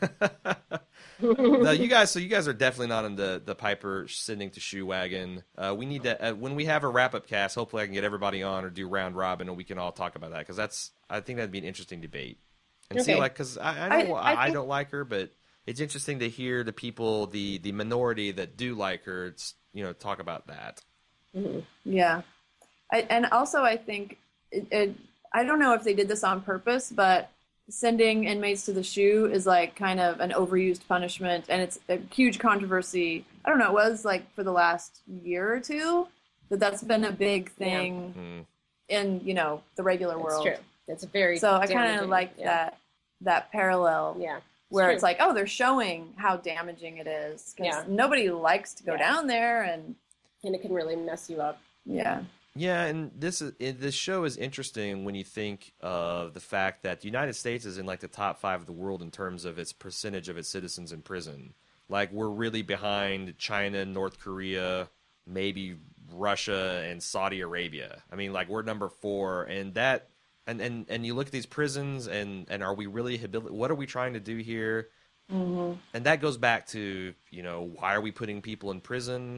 no, you guys. So you guys are definitely not in the the Piper sending to shoe wagon. Uh, we need to uh, when we have a wrap up cast. Hopefully, I can get everybody on or do round robin, and we can all talk about that because that's. I think that'd be an interesting debate. And see, Okay. like, because I, I know I- I, I I think- don't like her, but it's interesting to hear the people, the the minority that do like her, it's, you know, talk about that. Mm-hmm. Yeah. I, and also I think, it, it, I don't know if they did this on purpose, but sending inmates to the shoe is like kind of an overused punishment, and it's a huge controversy. I don't know, it was like for the last year or two that that's been a big thing Yeah. Mm. in, you know, the regular It's world. true. It's very So I kind of damaging. like yeah. that that parallel Yeah. where true. it's like, oh, they're showing how damaging it is, because Yeah. nobody likes to go Yeah. down there, and And it can really mess you up. yeah. Yeah, and this is it, this show is interesting when you think of the fact that the United States is in like the top five of the world in terms of its percentage of its citizens in prison. Like we're really behind China, North Korea, maybe Russia, and Saudi Arabia. I mean, like we're number four, and that and and, and you look at these prisons, and and are we really habil- what are we trying to do here? Mm-hmm. And that goes back to, you know, why are we putting people in prison?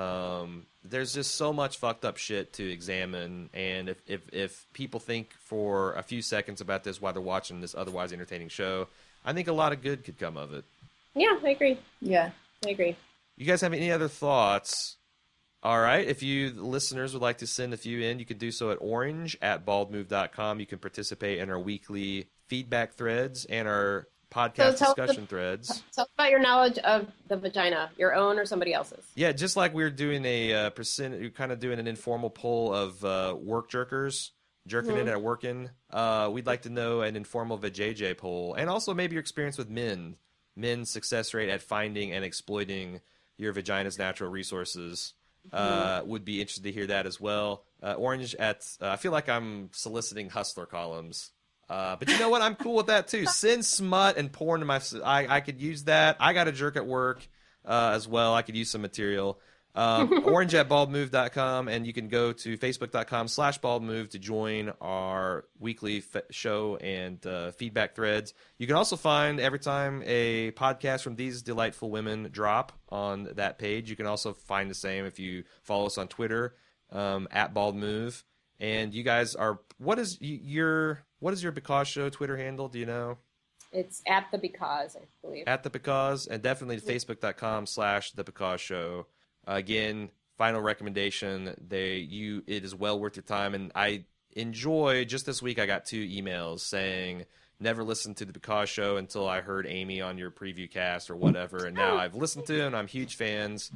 Um, there's just so much fucked up shit to examine, and if, if if people think for a few seconds about this while they're watching this otherwise entertaining show, I think a lot of good could come of it. Yeah, I agree. Yeah. I agree. You guys have any other thoughts? All right, if you listeners would like to send a few in, you can do so at orange at baldmove dot com. You can participate in our weekly feedback threads and our podcast So tell discussion the- threads. Tell us about your knowledge of the vagina, your own or somebody else's. Yeah, just like we were doing a uh, percent, you're kind of doing an informal poll of uh, work jerkers, jerking Mhm. it at working. Uh, we'd like to know an informal vajayjay poll, and also maybe your experience with men, men's success rate at finding and exploiting your vagina's natural resources. Uh, would be interested to hear that as well. Uh, Orange at, uh, I feel like I'm soliciting hustler columns. Uh, but you know what? I'm cool with that too. Send smut and porn to my. I I could use that. I got a jerk at work uh, as well. I could use some material. Um, orange at baldmove dot com, and you can go to facebook dot com slash baldmove to join our weekly f- show and uh, feedback threads. You can also find every time a podcast from these delightful women drop on that page. You can also find the same if you follow us on Twitter um, at baldmove. And you guys are, what is y- your, what is your Because Show Twitter handle? Do you know? It's at the Because, I believe. At the Because, and definitely facebook dot com slash the Because Show. Uh, again, final recommendation. They, you, it is well worth your time. And I enjoy, just this week I got two emails saying, never listened to the Because Show until I heard Amy on your preview cast or whatever. And now I've listened to it and I'm huge fans.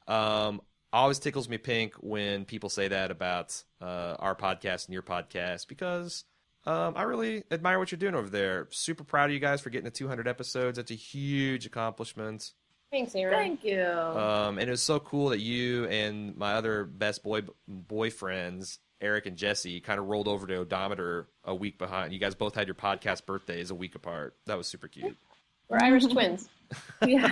Um, always tickles me pink when people say that about uh, our podcast and your podcast, because um, I really admire what you're doing over there. Super proud of you guys for getting to two hundred episodes. That's a huge accomplishment. Thanks, Aaron. Thank you. Um, and it was so cool that you and my other best boy boyfriends, Eric and Jesse, kind of rolled over to Odometer a week behind. You guys both had your podcast birthdays a week apart. That was super cute. We're Irish twins. Yeah.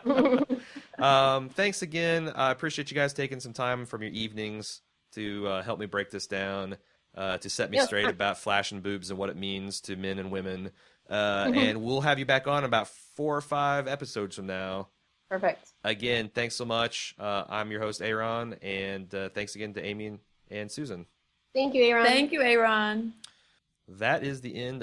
Um, thanks again. I appreciate you guys taking some time from your evenings to uh, help me break this down, uh, to set me Yeah. straight about flashing boobs and what it means to men and women. Uh, and we'll have you back on about four or five episodes from now. Perfect. Again, thanks so much. Uh, I'm your host, Aaron, and uh, thanks again to Amy and, and Susan. Thank you, Aaron. Thank you, Aaron. That is the end